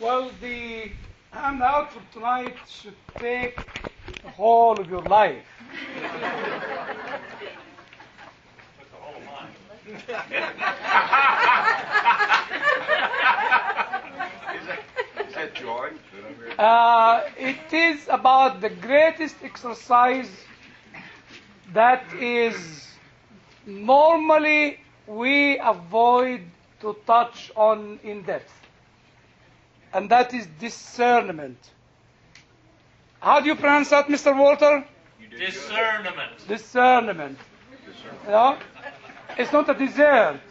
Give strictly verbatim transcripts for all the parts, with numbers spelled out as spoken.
Well, the handout for tonight should take the whole of your life. Took the whole of mine. Is that, is that joy? Uh, it is about the greatest exercise that is normally we avoid to touch on in depth. And that is discernment. How do you pronounce that, Mister Walter? Discernment. Discernment. You know? It's not a dessert.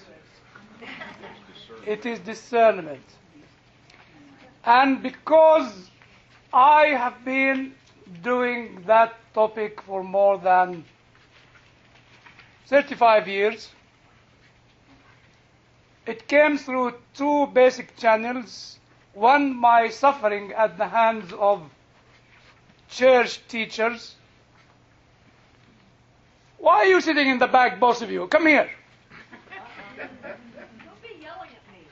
It is discernment. And because I have been doing that topic for more than thirty-five years, it came through two basic channels. One, my suffering at the hands of church teachers. Why are you sitting in the back, both of you? Come here. Don't be yelling at me.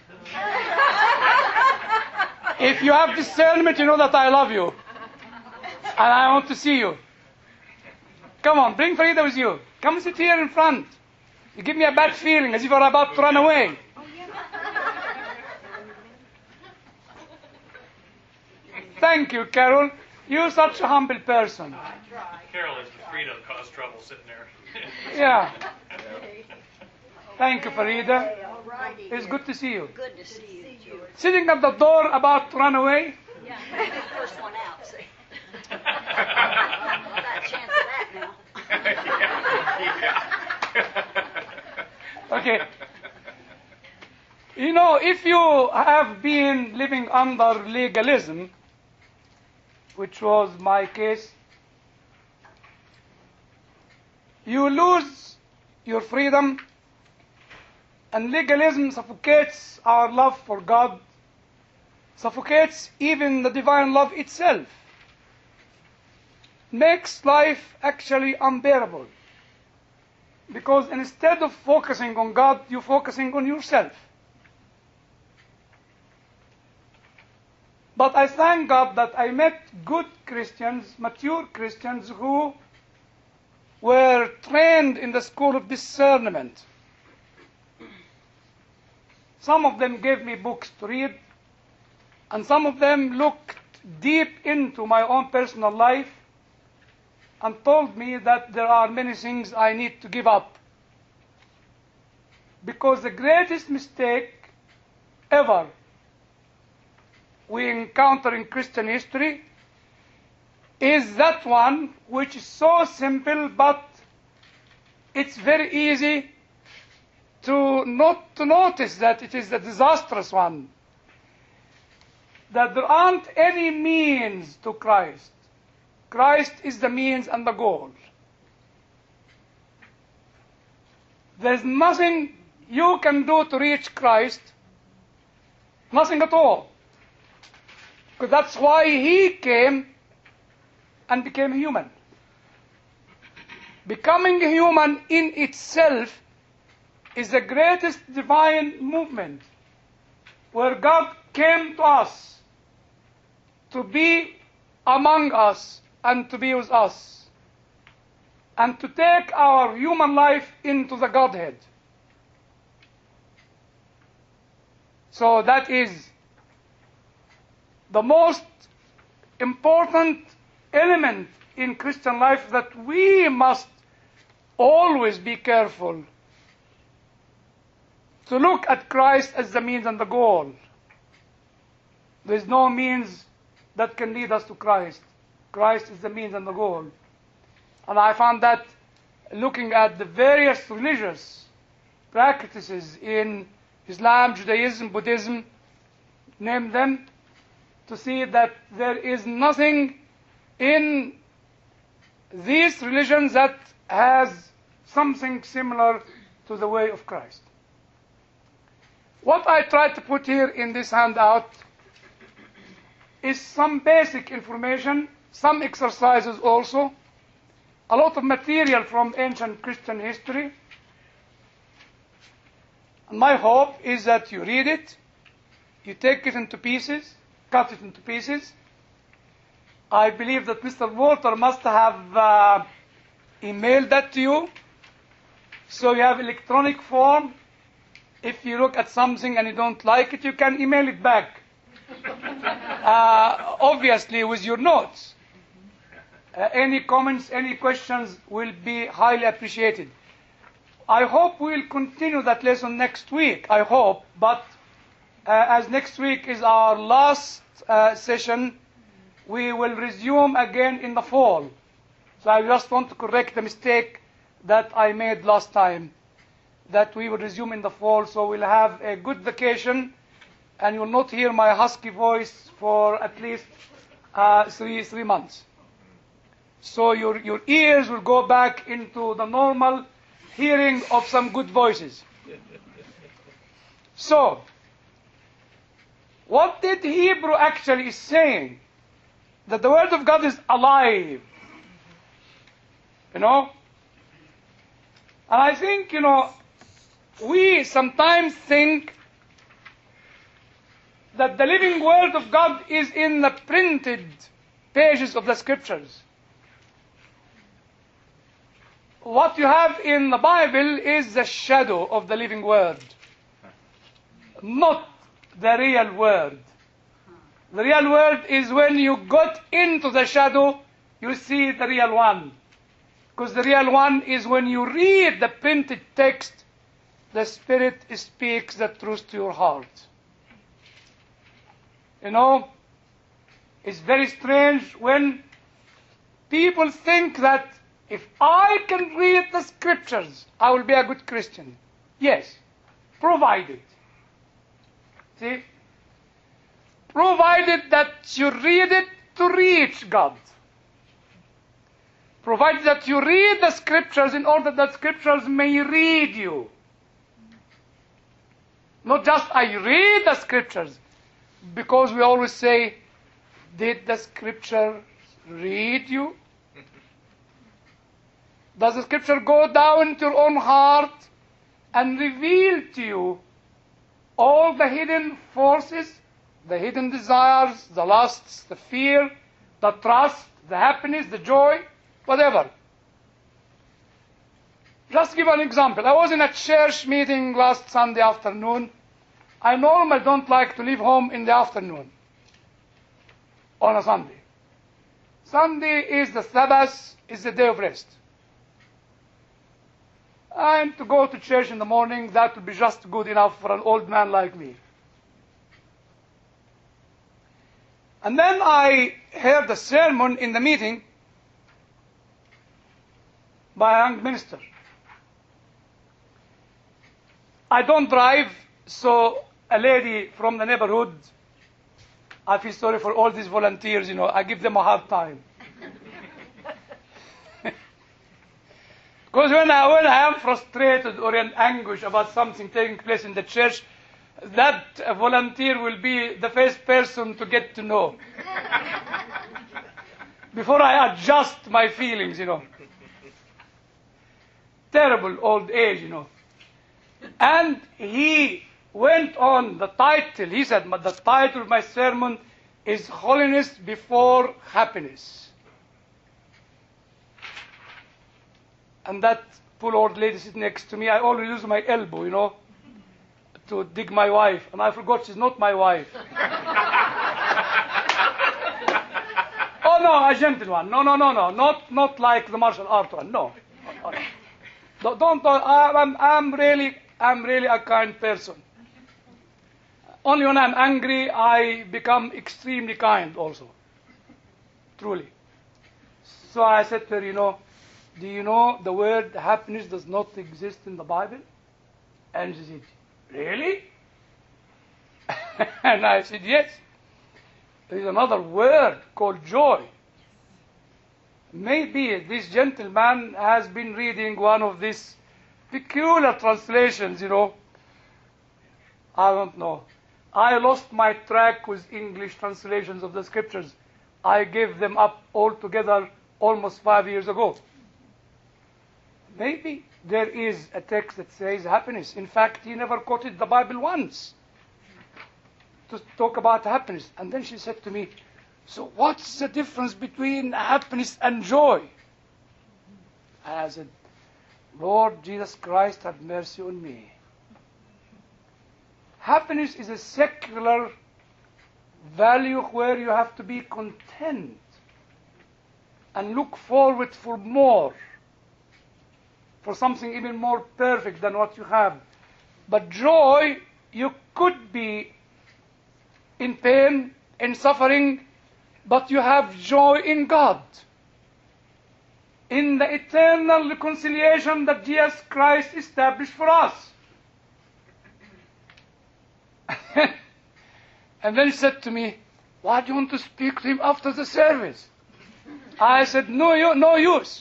If you have discernment, you know that I love you. And I want to see you. Come on, bring Farida with you. Come sit here in front. You give me a bad feeling, as if you're about to run away. Thank you, Carol. You're such a humble person. Carol is afraid of cause trouble sitting there. Yeah. Thank you, Farida. All righty. It's good to see you. Good to see you, George. Sitting at the door about to run away. Yeah, you're the first one out, see. Not a chance of that now. Okay. You know, if you have been living under legalism, which was my case, you lose your freedom, and legalism suffocates our love for God, suffocates even the divine love itself, makes life actually unbearable. Because instead of focusing on God, you're focusing on yourself. But I thank God that I met good Christians, mature Christians, who were trained in the school of discernment. Some of them gave me books to read, and some of them looked deep into my own personal life and told me that there are many things I need to give up. Because the greatest mistake ever we encounter in Christian history is that one which is so simple, but it's very easy to not to notice that it is the disastrous one. That there aren't any means to Christ. Christ is the means and the goal. There's nothing you can do to reach Christ. Nothing at all. Because that's why he came and became human. Becoming human in itself is the greatest divine movement, where God came to us to be among us and to be with us, and to take our human life into the Godhead. So that is the most important element in Christian life, that we must always be careful to look at Christ as the means and the goal. There is no means that can lead us to Christ. Christ is the means and the goal. And I found that looking at the various religious practices in Islam, Judaism, Buddhism, name them, to see that there is nothing in these religions that has something similar to the way of Christ. What I tried to put here in this handout is some basic information, some exercises also, a lot of material from ancient Christian history. And my hope is that you read it, you take it into pieces, cut it into pieces. I believe that Mister Walter must have uh, emailed that to you. So you have electronic form. If you look at something and you don't like it, you can email it back. Uh, obviously with your notes. Uh, any comments, any questions will be highly appreciated. I hope we'll continue that lesson next week, I hope, but uh, as next week is our last uh, session, we will resume again in the fall. So I just want to correct the mistake that I made last time, that we will resume in the fall, so we'll have a good vacation, and you'll not hear my husky voice for at least uh, three, three months. So your, your ears will go back into the normal hearing of some good voices. So, what did Hebrew actually is saying? That the Word of God is alive. You know? And I think, you know, we sometimes think that the living Word of God is in the printed pages of the Scriptures. What you have in the Bible is the shadow of the living Word, not the real Word. The real Word is when you got into the shadow, you see the real one. Because the real one is when you read the printed text, the Spirit speaks the truth to your heart. You know, it's very strange when people think that if I can read the Scriptures, I will be a good Christian. Yes, provided. See? Provided that you read it to reach God. Provided that you read the Scriptures in order that Scriptures may read you. Not just I read the Scriptures, because we always say, did the Scripture read you? Does the Scripture go down into your own heart and reveal to you all the hidden forces, the hidden desires, the lusts, the fear, the trust, the happiness, the joy, whatever? Just give an example. I was in a church meeting last Sunday afternoon. I normally don't like to leave home in the afternoon on a Sunday. Sunday is the Sabbath, is the day of rest. And to go to church in the morning, that would be just good enough for an old man like me. And then I heard a sermon in the meeting by a young minister. I don't drive, so a lady from the neighborhood, I feel sorry for all these volunteers, you know, I give them a hard time. Because when I, when I am frustrated or in anguish about something taking place in the church, that volunteer will be the first person to get to know. Before I adjust my feelings, you know. Terrible old age, you know. And he went on, the title, he said, but the title of my sermon is Holiness Before Happiness. And that poor old lady sitting next to me, I always use my elbow, you know, to dig my wife. And I forgot she's not my wife. Oh, no, a gentle one. No, no, no, no. Not, not like the martial art one. No. Don't, don't, don't I'm, I'm really, I'm really a kind person. Only when I'm angry, I become extremely kind also. Truly. So I said to her, you know, do you know the word happiness does not exist in the Bible? And she said, really? And I said, yes. There is another word called joy. Maybe this gentleman has been reading one of these peculiar translations, you know. I don't know. I lost my track with English translations of the Scriptures. I gave them up altogether almost five years ago. Maybe there is a text that says happiness. In fact, he never quoted the Bible once. to talk about happiness. And then she said to me, so what's the difference between happiness and joy? And I said, Lord Jesus Christ, have mercy on me. Happiness is a secular value where you have to be content and look forward for more, for something even more perfect than what you have. But joy, you could be in pain, in suffering, but you have joy in God, in the eternal reconciliation that Jesus Christ established for us. And then he said to me, why do you want to speak to him after the service? I said, no, no use.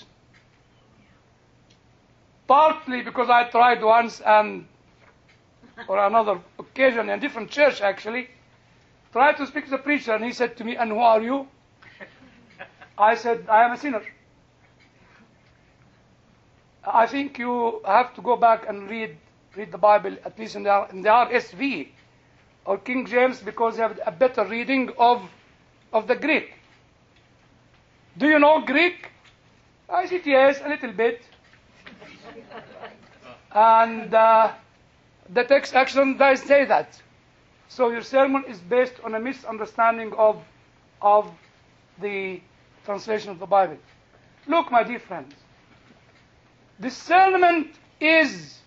Partly because I tried once and, or another occasion, in a different church actually, tried to speak to the preacher, and he said to me, and who are you? I said, I am a sinner. I think you have to go back and read read the Bible, at least in the, in the R S V or King James, because you have a better reading of, of the Greek. Do you know Greek? I said, yes, a little bit. And uh, the text actually does say that. So your sermon is based on a misunderstanding of, of the translation of the Bible. Look, my dear friends, discernment is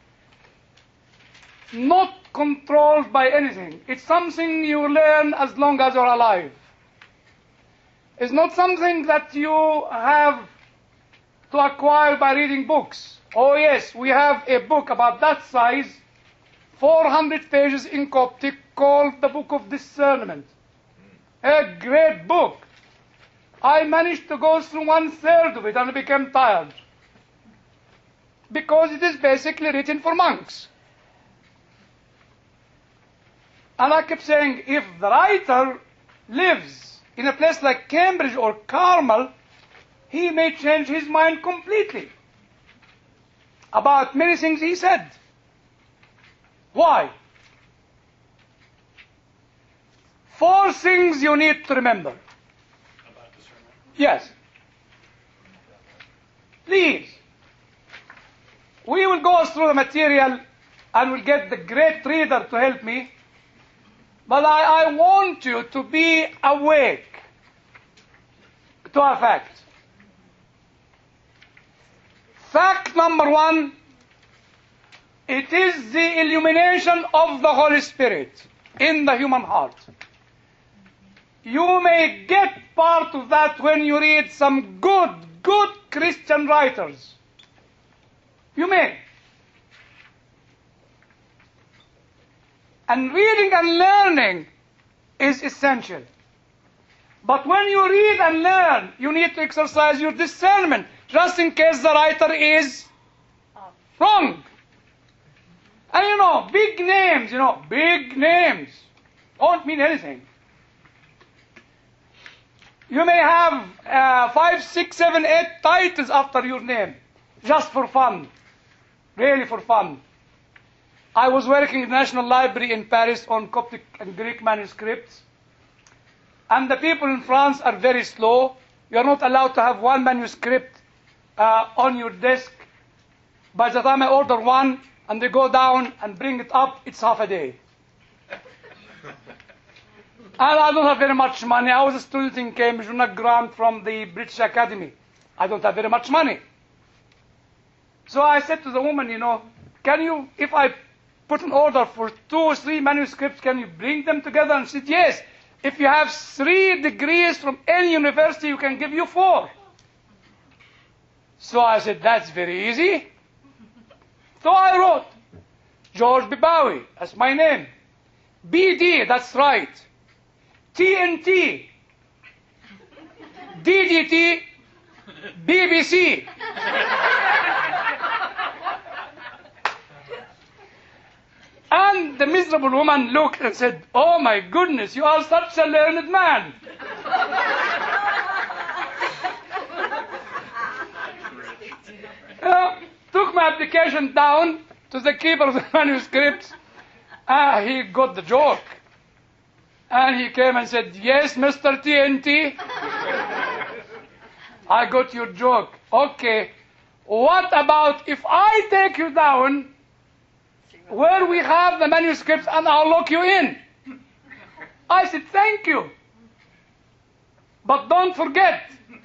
not controlled by anything. It's something you learn as long as you're alive. It's not something that you have to acquire by reading books. Oh yes, we have a book about that size, four hundred pages in Coptic, called the Book of Discernment. A great book. I managed to go through one third of it and I became tired, because it is basically written for monks. And I kept saying, if the writer lives in a place like Cambridge or Carmel, he may change his mind completely about many things he said. Why? Four things you need to remember. About discernment. Yes. Please. We will go through the material and we'll get the great reader to help me. But I, I want you to be awake to a fact. Fact number one, it is the illumination of the Holy Spirit in the human heart. You may get part of that when you read some good, good Christian writers. You may. And reading and learning is essential. But when you read and learn, you need to exercise your discernment, just in case the writer is wrong. And you know, big names, you know, big names don't mean anything. You may have uh, five, six, seven, eight titles after your name, just for fun, really for fun. I was working in the National Library in Paris on Coptic and Greek manuscripts. And the people in France are very slow. You are not allowed to have one manuscript uh, on your desk. By the time I order one and they go down and bring it up, it's half a day. And I don't have very much money. I was a student in Cambridge on a grant from the British Academy. I don't have very much money. So I said to the woman, you know, can you, if I put an order for two or three manuscripts, can you bring them together? And she said, yes. If you have three degrees from any university, you can give you four. So I said, that's very easy. So I wrote, George B. Bowie, that's my name. B D, that's right. T N T. D D T. B B C. And the miserable woman looked and said, oh my goodness, you are such a learned man. uh, took my application down to the keeper of the manuscripts. Ah, he got the joke. And he came and said, yes, Mister T N T, I got your joke. Okay, what about if I take you down where we have the manuscripts and I'll lock you in? I said, thank you. But don't forget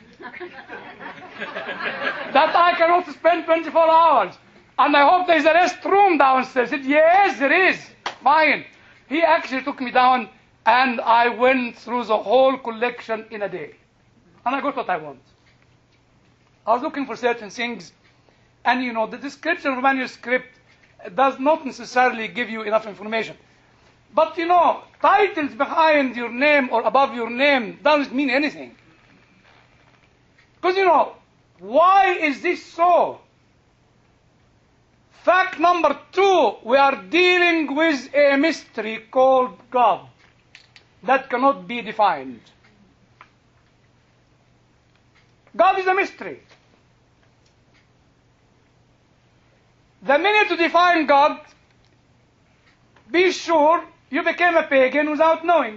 that I cannot spend twenty-four hours. And I hope there's a restroom downstairs. I said, yes, there is. Fine. He actually took me down and I went through the whole collection in a day. And I got what I want. I was looking for certain things. And you know, the description of manuscript does not necessarily give you enough information. But you know, titles behind your name or above your name doesn't mean anything. Because you know, why is this so? Fact number two, we are dealing with a mystery called God that cannot be defined. God is a mystery. The minute you define God, be sure you became a pagan without knowing.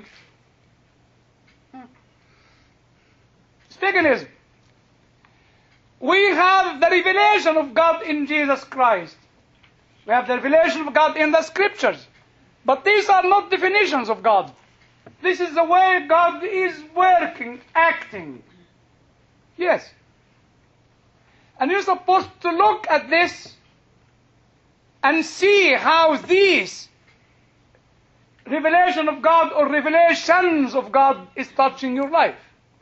It's paganism. We have the revelation of God in Jesus Christ. We have the revelation of God in the scriptures. But these are not definitions of God. This is the way God is working, acting. Yes. And you're supposed to look at this and see how these revelation of God or revelations of God is touching your life.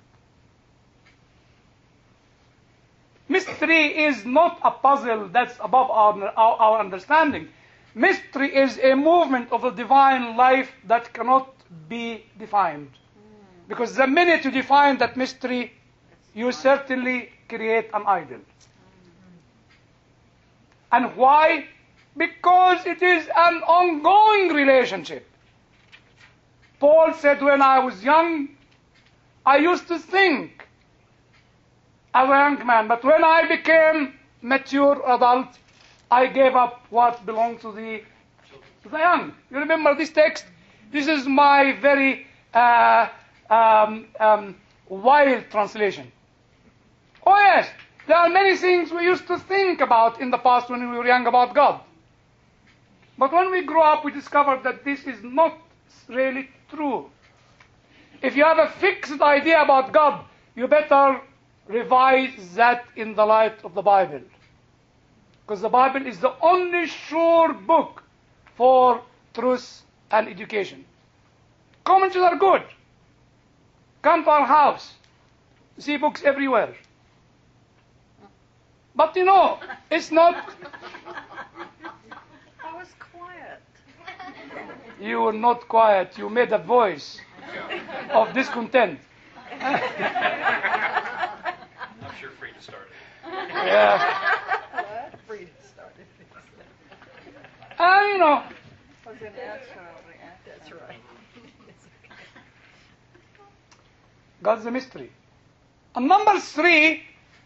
Mystery is not a puzzle that's above our, our, our understanding. Mystery is a movement of the divine life that cannot be defined. Because the minute you define that mystery, you certainly create an idol. And why? Because it is an ongoing relationship. Paul said, when I was young, I used to think as a young man, but when I became mature adult, I gave up what belonged to the, to the young. You remember this text? This is my very uh, um, um, wild translation. Oh yes, there are many things we used to think about in the past when we were young about God. But when we grow up, we discover that this is not really true. If you have a fixed idea about God, you better revise that in the light of the Bible. Because the Bible is the only sure book for truth and education. Commentaries are good. Come to our house. You see books everywhere. But you know, it's not... I was quiet. You were not quiet. You made a voice of discontent. I'm sure free to start it. Yeah. What? Free to start it. And you know, Was it naturally? That's right. God's a mystery. And number three,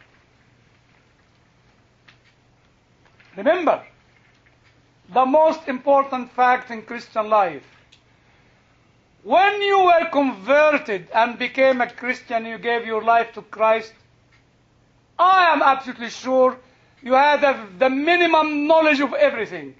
remember, the most important fact in Christian life. When you were converted and became a Christian, you gave your life to Christ, I am absolutely sure you had a, the minimum knowledge of everything.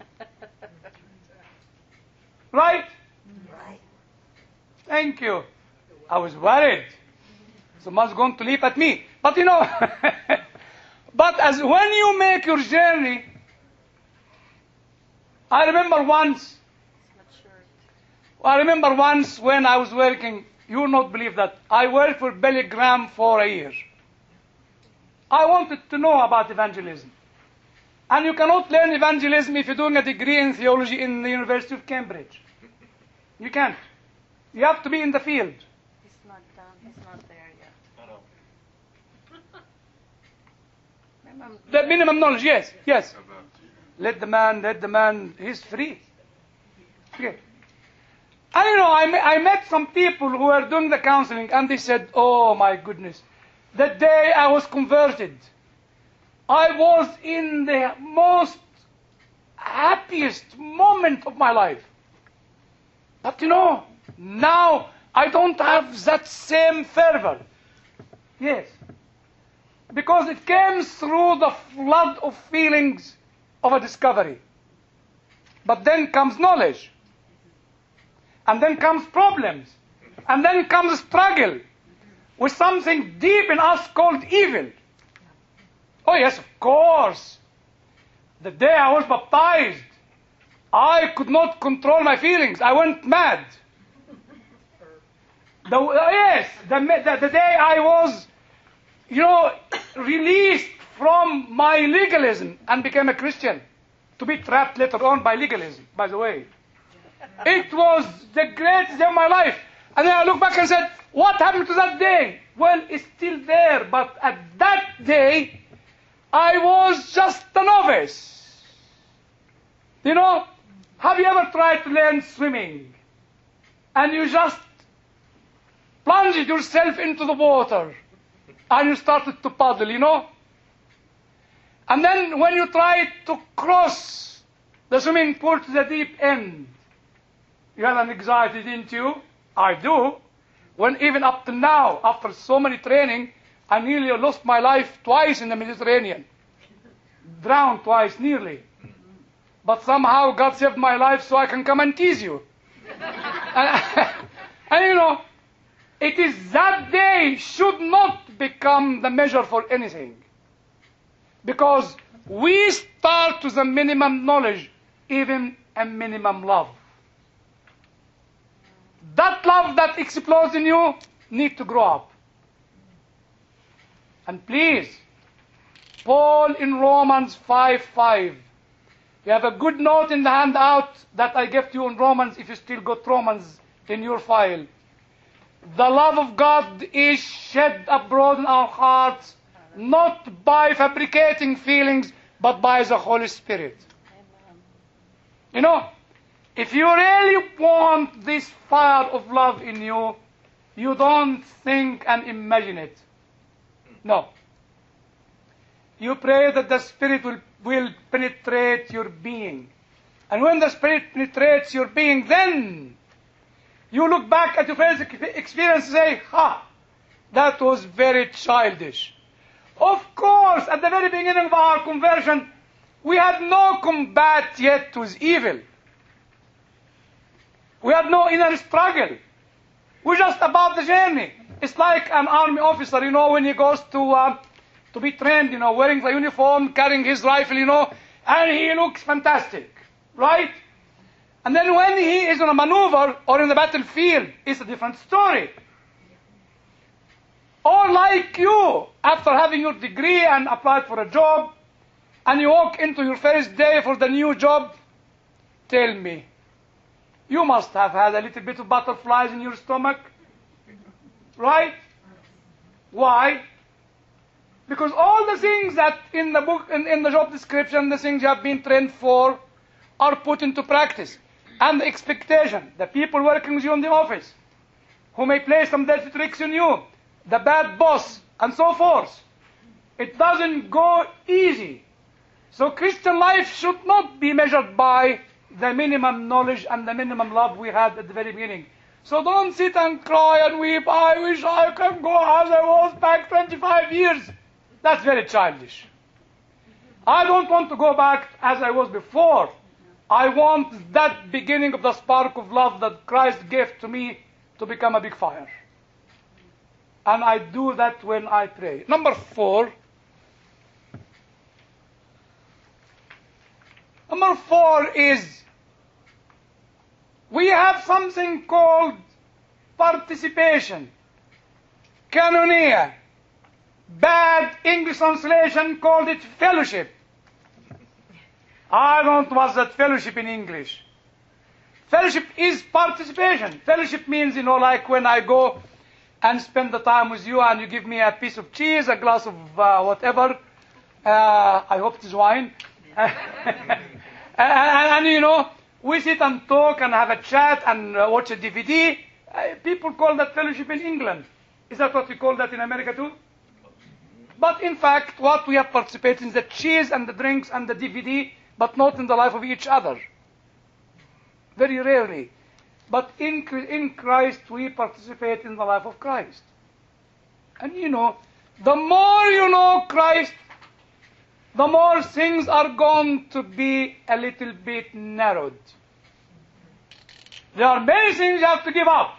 Right? Right. Thank you. I was worried. Someone's going to leap at me. But you know, but as when you make your journey, I remember once, I remember once when I was working, you will not believe that, I worked for Billy Graham for a year. I wanted to know about evangelism. And you cannot learn evangelism if you're doing a degree in theology in the University of Cambridge. You can't. You have to be in the field. It's not done. It's not there yet. No, no. Remember, The minimum knowledge, yes, yes. Let the man, let the man, he's free. Okay. And you know, I, I met some people who were doing the counseling and they said, oh my goodness, the day I was converted, I was in the most happiest moment of my life. But you know, Now I don't have that same fervor. Yes. Because it came through the flood of feelings of a discovery. But then comes knowledge. And then comes problems. And then comes struggle with something deep in us called evil. Oh yes, of course. The day I was baptized, I could not control my feelings. I went mad. The, uh, yes, the, the, the day I was, you know, released from my legalism and became a Christian, to be trapped later on by legalism, by the way. It was the greatest day of my life. And then I look back and said, what happened to that day? Well, it's still there, but at that day, I was just a novice. You know, have you ever tried to learn swimming? And you just plunged yourself into the water and you started to paddle, you know? And then when you tried to cross the swimming pool to the deep end, you had an anxiety, didn't you? I do. When even up to now, after so many training, I nearly lost my life twice in the Mediterranean. Drowned twice, nearly. But somehow God saved my life so I can come and tease you. and, and you know, it is that day should not become the measure for anything. Because we start with a minimum knowledge, even a minimum love. That love that explodes in you needs to grow up. And please, Paul in Romans five five. You have a good note in the handout that I gave to you in Romans, if you still got Romans in your file. The love of God is shed abroad in our hearts, not by fabricating feelings, but by the Holy Spirit. Amen. You know, if you really want this fire of love in you, you don't think and imagine it. No. You pray that the Spirit will, will penetrate your being. And when the Spirit penetrates your being, then you look back at your first experience and say, ha, that was very childish. Of course, at the very beginning of our conversion, we had no combat yet with evil. We had no inner struggle. We're just about the journey. It's like an army officer, you know, when he goes to uh, to be trained, you know, wearing the uniform, carrying his rifle, you know, and he looks fantastic, right? And then when he is on a maneuver or in the battlefield, it's a different story. Or like you, after having your degree and applied for a job, and you walk into your first day for the new job, tell me, you must have had a little bit of butterflies in your stomach, right? Why? Because all the things that in the book, in, in the job description, the things you have been trained for, are put into practice. And the expectation, the people working with you in the office, who may play some dirty tricks on you, the bad boss, and so forth. It doesn't go easy. So Christian life should not be measured by the minimum knowledge and the minimum love we had at the very beginning. So don't sit and cry and weep, I wish I could go as I was back twenty-five years. That's very childish. I don't want to go back as I was before. I want that beginning of the spark of love that Christ gave to me to become a big fire. And I do that when I pray. Number four. Number four is we have something called participation. Koinonia. Bad English translation called it fellowship. I don't know what's that fellowship in English. Fellowship is participation. Fellowship means, you know, like when I go and spend the time with you and you give me a piece of cheese, a glass of uh, whatever. Uh, I hope it is wine. and, and, and, you know, we sit and talk and have a chat and uh, watch a D V D. Uh, people call that fellowship in England. Is that what we call that in America too? But in fact, what we have participated in is the cheese and the drinks and the D V D, but not in the life of each other. Very rarely. but in, in Christ we participate in the life of Christ. And you know, the more you know Christ, the more things are going to be a little bit narrowed. There are many things you have to give up.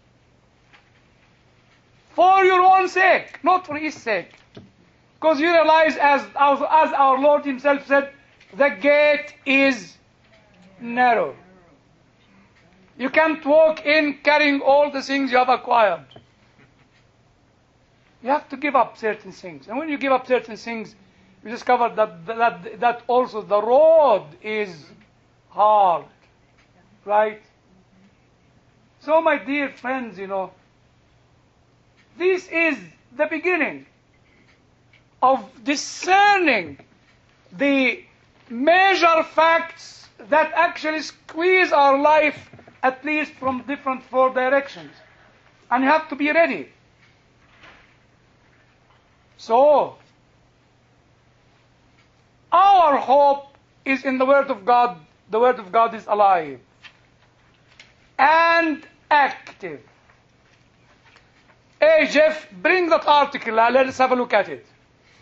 For your own sake, not for his sake. Because you realize, as, as, as our Lord himself said, the gate is narrow. You can't walk in carrying all the things you have acquired. You have to give up certain things. And when you give up certain things, you discover that, that, that also the road is hard. Right? So, my dear friends, you know, this is the beginning of discerning the major facts that actually squeeze our life, at least from different four directions. And you have to be ready. So, our hope is in the Word of God. The Word of God is alive and active. Hey, Jeff, bring that article. Uh, let's have a look at it.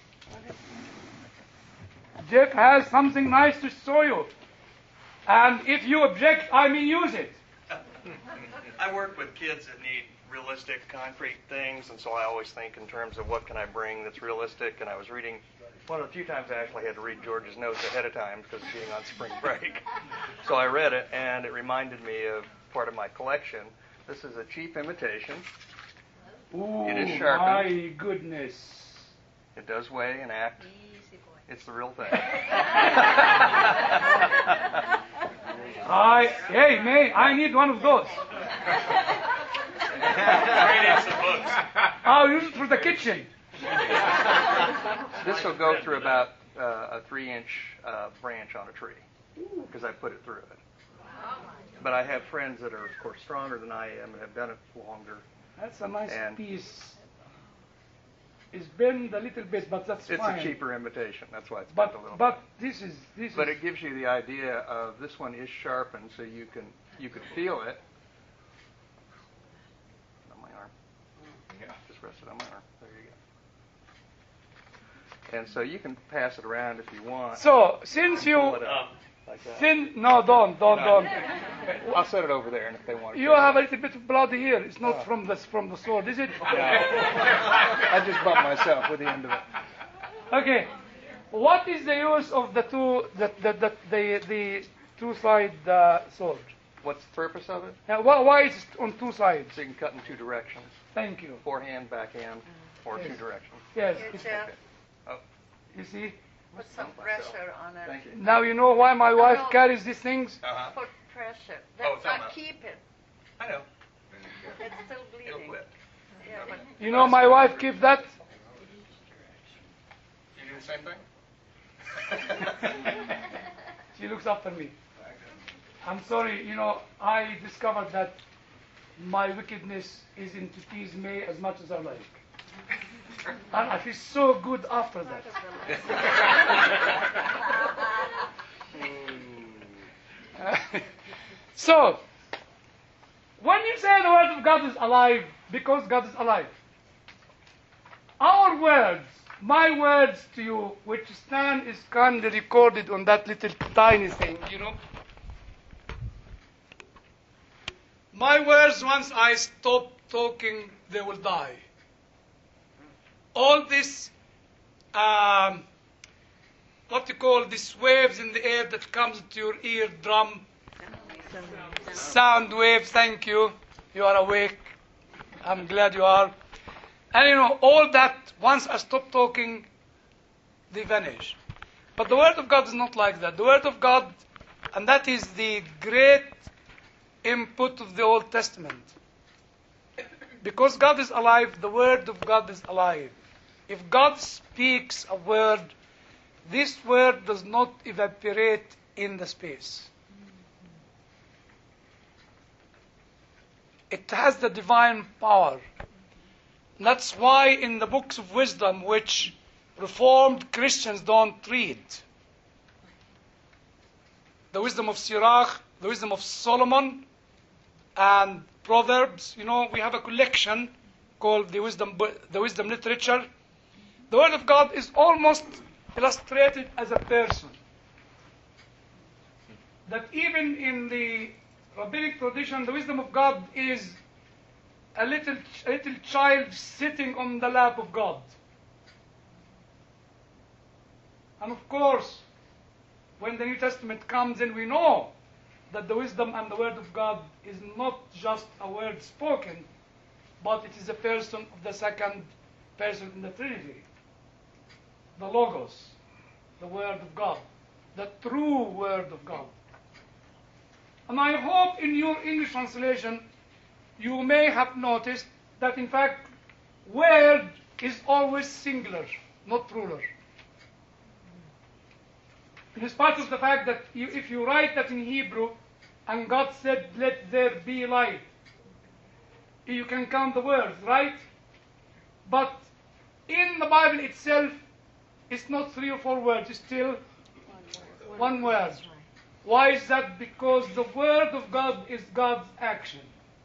Jeff has something nice to show you. And if you object, I may use it. I work with kids that need realistic, concrete things, and so I always think in terms of what can I bring that's realistic. And I was reading, one of the few times I actually had to read George's notes ahead of time because of being on spring break. So I read it, and it reminded me of part of my collection. This is a cheap imitation. Ooh, It is sharpened. my goodness. It does weigh and act. Easy boy. It's the real thing. I, hey, May, I need one of those. Trade in some books. I'll use it for the kitchen. This will go through about uh, a three-inch uh, branch on a tree because I put it through it. But I have friends that are, of course, stronger than I am and have done it longer. That's a nice And- piece. It's bent a little bit, but that's It's fine. a cheaper imitation. That's why it's But bent a little but this is this But is. it gives you the idea of this one is sharpened, so you can you can feel it. On my arm. Yeah, just rest it on my arm. There you go. And so you can pass it around if you want. So since you Pull it up like that. since no don't don't No. don't. I'll set it over there, and if they want to. You have a little bit of blood here. It's not from the from the sword, is it? I just bumped myself with the end of it. Okay. What is the use of the two the the the the, the two side uh, sword? What's the purpose of it? Uh, why, why is it on two sides? So you can cut in two directions: Thank you. forehand, backhand, or Yes. two directions. Yes. Here, it's- Jeff, You see. put some pressure on it. Thank you. Now you know why my wife No. carries these things. Uh-huh. Put pressure. Oh, That's it's on not that. keep it. I know. It's still It'll bleeding. quit. Yeah, but You know my wife keeps that. You do the same thing? She looks after me. I'm sorry, you know, I discovered that my wickedness is into tease me as much as I like. And I feel so good after that. So, when you say the word of God is alive, because God is alive, our words, my words to you, which stand is kindly recorded on that little tiny thing, you know. My words, once I stop talking, they will die. All this, um, what you call these waves in the air that comes to your eardrum, sound waves, thank you. You are awake. I'm glad you are. And you know, all that, once I stop talking, they vanish. But the Word of God is not like that. The Word of God, and that is the great input of the Old Testament. Because God is alive, the Word of God is alive. If God speaks a word, this word does not evaporate in the space. It has the divine power. That's why in the books of wisdom, which Reformed Christians don't read, the wisdom of Sirach, the wisdom of Solomon, and Proverbs. You know, we have a collection called the wisdom, the wisdom literature. The Word of God is almost illustrated as a person. That even in the rabbinic tradition, the wisdom of God is a little, a little child sitting on the lap of God. And of course, when the New Testament comes in, we know that the wisdom and the Word of God is not just a word spoken, but it is a person of the second person in the Trinity. The Logos, the Word of God, the true Word of God. And I hope in your English translation, you may have noticed that in fact, word is always singular, not plural. In spite of the fact that you, if you write that in Hebrew, and God said, let there be light, you can count the words, right? But in the Bible itself, it's not three or four words, it's still one word. Why is that? Because the Word of God is God's action.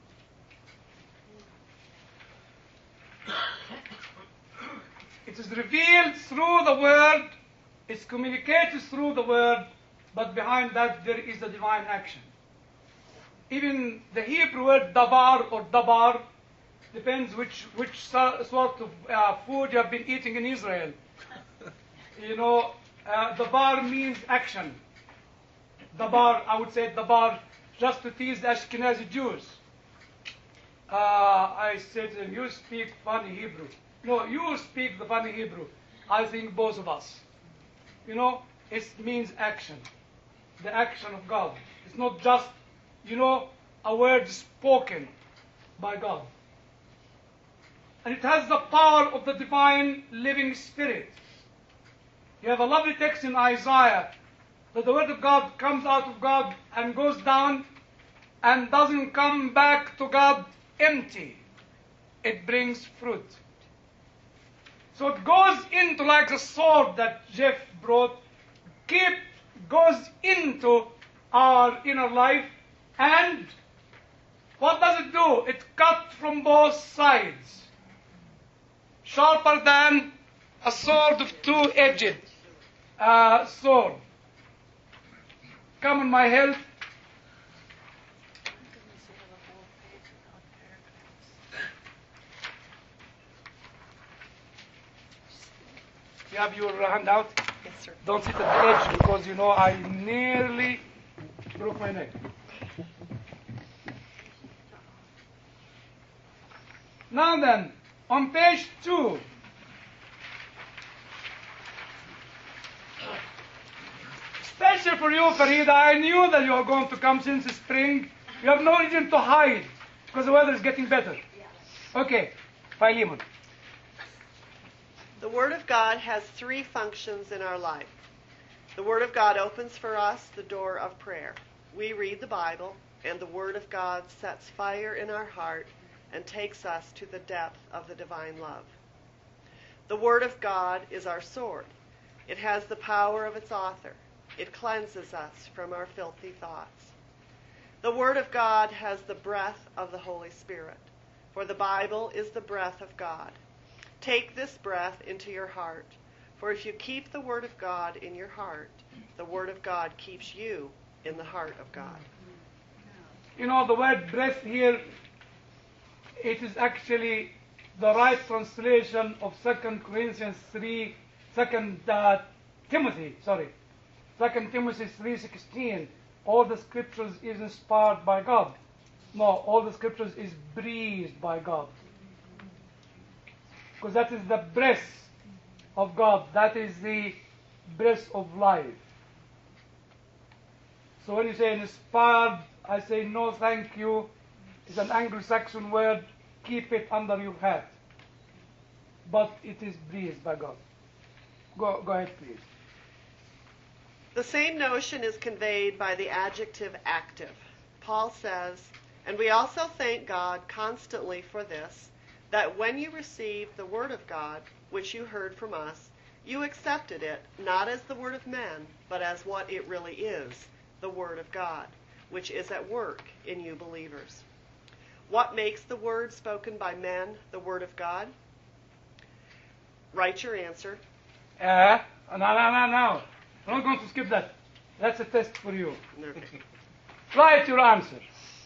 It is revealed through the Word, it's communicated through the Word, but behind that there is a divine action. Even the Hebrew word dabar or dabar depends which, which sort of uh, food you have been eating in Israel. You know, uh, dabar means action. Dabar, I would say dabar, just to tease the Ashkenazi Jews. Uh, I said to them, you speak funny Hebrew. No, you speak the funny Hebrew. I think both of us. You know, it means action. The action of God. It's not just, you know, a word spoken by God. And it has the power of the divine living spirit. You have a lovely text in Isaiah that the word of God comes out of God and goes down and doesn't come back to God empty. It brings fruit. So it goes into like the sword that Jeff brought, keep goes into our inner life, and what does it do? It cuts from both sides. Sharper than a sword of two-edged uh, sword. Come on my help. You have your handout? Yes, sir. Don't sit at the edge because you know I nearly broke my neck. Now then, on page two, especially for you, Farida, I knew that you were going to come since spring. You have no reason to hide because the weather is getting better. Okay, Philemon. The Word of God has three functions in our life. The Word of God opens for us the door of prayer. We read the Bible, and the Word of God sets fire in our heart and takes us to the depth of the divine love. The Word of God is our sword. It has the power of its author. It cleanses us from our filthy thoughts. The Word of God has the breath of the Holy Spirit, for the Bible is the breath of God. Take this breath into your heart, for if you keep the Word of God in your heart, the Word of God keeps you in the heart of God. You know, the word breath here, it is actually the right translation of Second Corinthians three, Second uh, Timothy, sorry, Second Timothy three sixteen. All the scriptures is inspired by God. No, all the scriptures is breathed by God. Because that is the breath of God. That is the breath of life. So when you say inspired, I say no thank you. It's an Anglo-Saxon word. Keep it under your hat. But it is breathed by God. Go, go ahead, please. The same notion is conveyed by the adjective active. Paul says, and we also thank God constantly for this, that when you received the word of God, which you heard from us, you accepted it, not as the word of men, but as what it really is, the word of God, which is at work in you believers. What makes the word spoken by men the word of God? Write your answer. Uh, no, no, no, no. I'm not going to skip that. That's a test for you. Okay. Write your answer.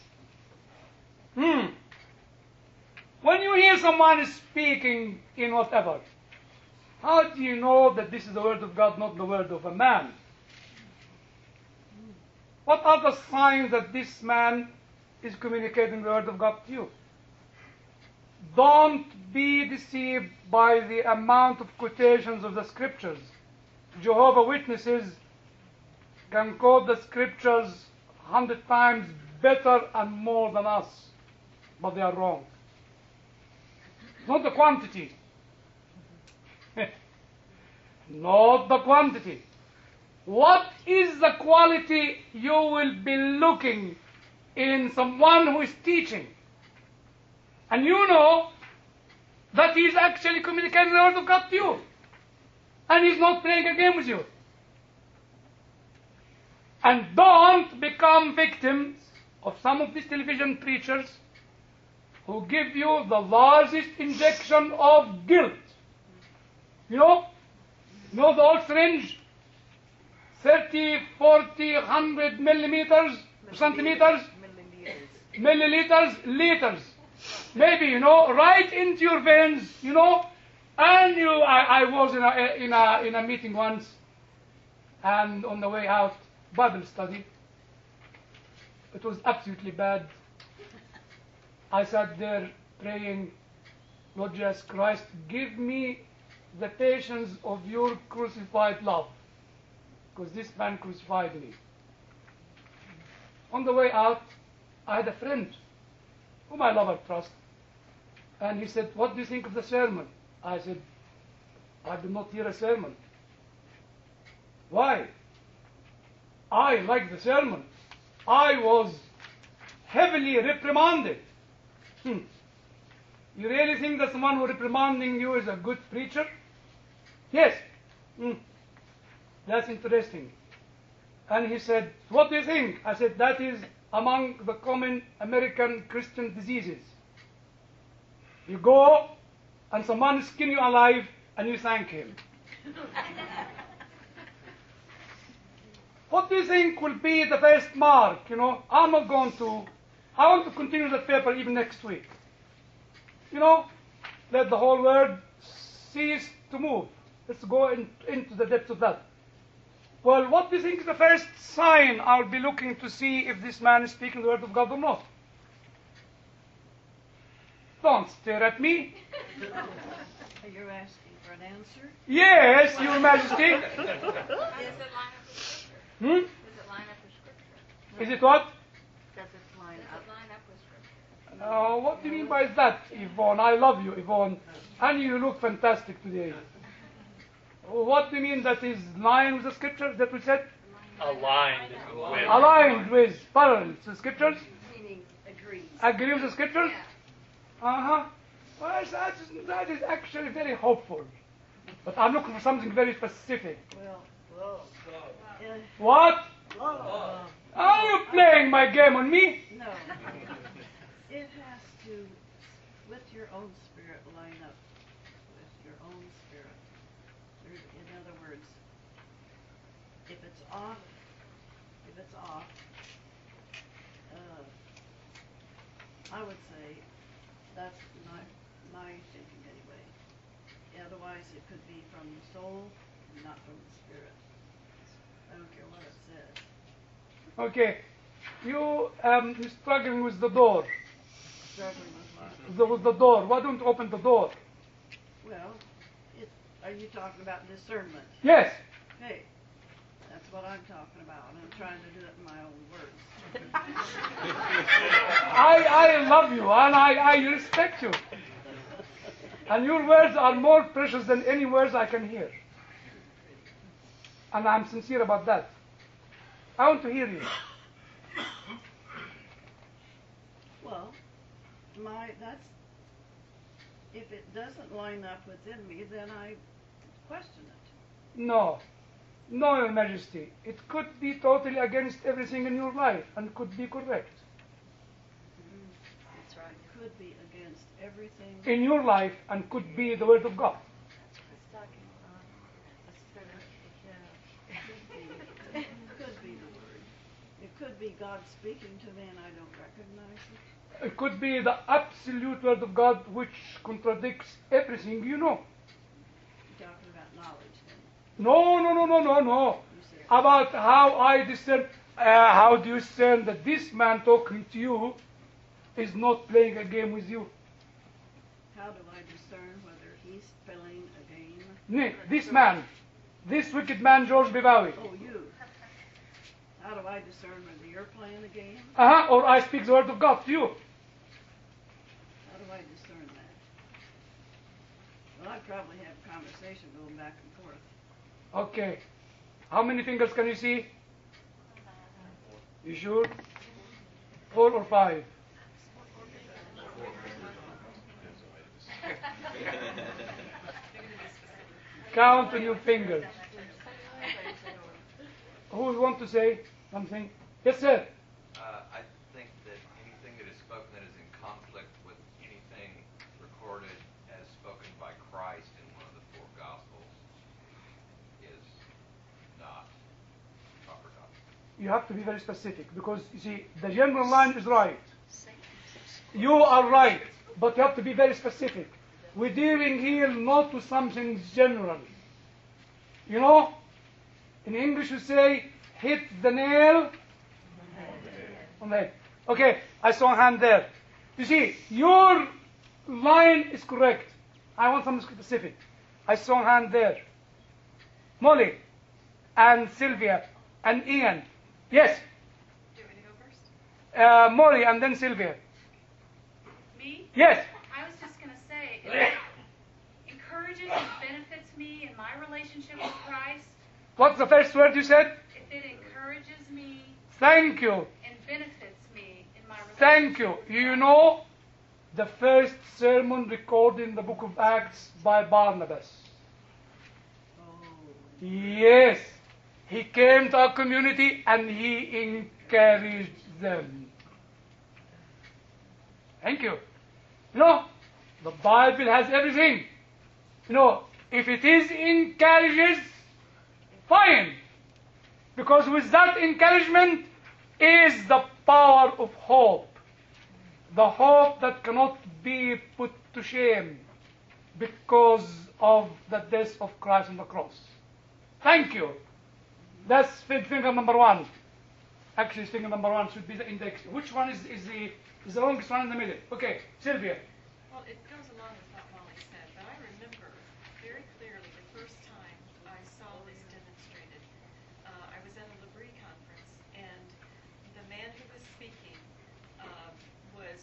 Hmm. When you hear someone speaking in whatever, how do you know that this is the word of God, not the word of a man? What are the signs that this man is communicating the word of God to you? Don't be deceived by the amount of quotations of the scriptures. Jehovah's Witnesses can quote the scriptures a hundred times better and more than us, but they are wrong. Not the quantity. Not the quantity. What is the quality you will be looking in someone who is teaching? And you know that he is actually communicating the word of God to you. And he's not playing a game with you. And don't become victims of some of these television preachers who give you the largest injection of guilt. You know? You know the old syringe? thirty, forty, one hundred millimeters, centimeters, milliliters, liters. Maybe, you know, right into your veins, you know. And you, I, I was in a, in a, in a meeting once, and on the way out, Bible study. It was absolutely bad. I sat there praying, Lord Jesus Christ, give me the patience of your crucified love, because this man crucified me. On the way out, I had a friend whom I love and trust, and he said, what do you think of the sermon? I said, I did not hear a sermon. Why? I like the sermon. I was heavily reprimanded. Hmm. You really think that someone who is reprimanding you is a good preacher? Yes. Hmm. That's interesting. And he said, what do you think? I said, that is among the common American Christian diseases. You go and someone skin you alive and you thank him. What do you think will be the first mark? You know, I'm not going to, I want to continue that paper even next week. You know, let the whole world cease to move. Let's go in, into the depths of that. Well, what do you think is the first sign I'll be looking to see if this man is speaking the word of God or not? Don't stare at me. Are you asking for an answer? Yes, Your Majesty. Does it line up with Scripture? Hmm? Does it line up with Scripture? Is it what? Does it line Does up? it line up with Scripture? Uh, what do you mean by that, Yvonne? I love you, Yvonne. And you look fantastic today. What do you mean that is line with the scriptures that we said? Aligned with. Aligned with, parallel to the scriptures? Meaning agrees. Agree with the scriptures? Uh-huh. Well, that is, that is actually very hopeful. But I'm looking for something very specific. Well, whoa. Uh, What? whoa. Are you playing my game on me? No. It has to, with your own spirit, line up with your own spirit. There- In other words, if it's off, if it's off, uh, I would say that's my my thinking anyway. Otherwise, it could be from the soul, not from the spirit. I don't care what it says. Okay. You um, you're struggling with the door. Struggling with what? The, with the door. Why don't you open the door? Well, it, are you talking about discernment? Yes. Hey, that's what I'm talking about. I'm trying to do it in my own words. I, I love you and I, I respect you. And your words are more precious than any words I can hear. And I'm sincere about that. I want to hear you. Well, my that's if it doesn't line up within me, then I question it. No. No, Your Majesty. It could be totally against everything in your life and could be correct. That's right. could be against everything. in your life and could be the Word of God. Yeah, it could be. It could be the word. It could be God speaking to me and I don't recognize it. It could be the absolute Word of God which contradicts everything you know. You're talking about knowledge then. No, no, no, no, no, no. You said About how I discern, uh, how do you discern that this man talking to you is not playing a game with you? how do I discern whether he's playing a game? No, this man, this wicked man, George Bibawi. Oh, you. How do I discern whether you're playing a game? Uh-huh, or I speak the Word of God to you. How do I discern that? Well, I'd probably have a conversation going back and forth. Okay. How many fingers can you see? You sure? Four or five? Count on your fingers. Who would want to say something? Yes, sir. Uh, I think that anything that is spoken that is in conflict with anything recorded as spoken by Christ in one of the four Gospels is not proper doctrine. You have to be very specific because, you see, the general line is right. You are right, but you have to be very specific. We're dealing here not to something general. You know, in English you say, hit the nail on the head. Okay, I saw a hand there. You see, your line is correct. I want something specific. I saw a hand there. Molly and Sylvia and Ian. Yes? Do you want me to go first? Uh, Molly and then Sylvia. Me? Yes? I was just going to say, if it encourages and benefits me in my relationship with Christ, What's the first word you said? if it encourages me Thank you. and benefits me in my relationship Thank you. with You Christ. know the first sermon recorded in the book of Acts by Barnabas. Oh, Yes. He came to our community and he encouraged them. Thank you. You know, the Bible has everything. You know, if it is encourages, fine. Because with that encouragement is the power of hope. The hope that cannot be put to shame because of the death of Christ on the cross. Thank you. That's finger number one. Actually, finger number one should be the index. Which one is, is the is the longest one in the middle? Okay, Sylvia. Well, it goes along with what Molly said, but I remember very clearly the first time I saw this demonstrated. Uh, I was at a Labrie conference, and the man who was speaking uh, was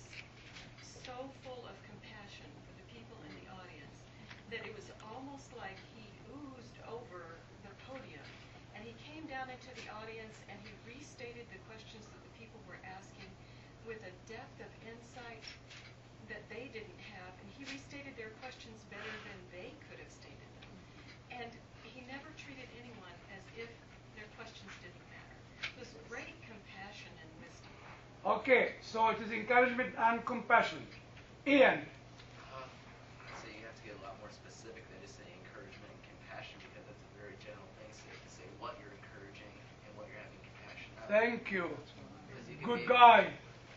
so full of compassion for the people in the audience that it was almost like he oozed over the podium. And he came down into the audience and he restated the questions that the people were asking with a depth of insight that they didn't have, and he restated their questions better than they could have stated them. And he never treated anyone as if their questions didn't matter. It was great compassion and wisdom. Okay, so it is encouragement and compassion. Ian. Uh, so you have to get a lot more specific than just saying encouragement and compassion, because that's a very general thing. So you have to say what you're encouraging and what you're having compassion of. Thank you. Because you can Good be, guy.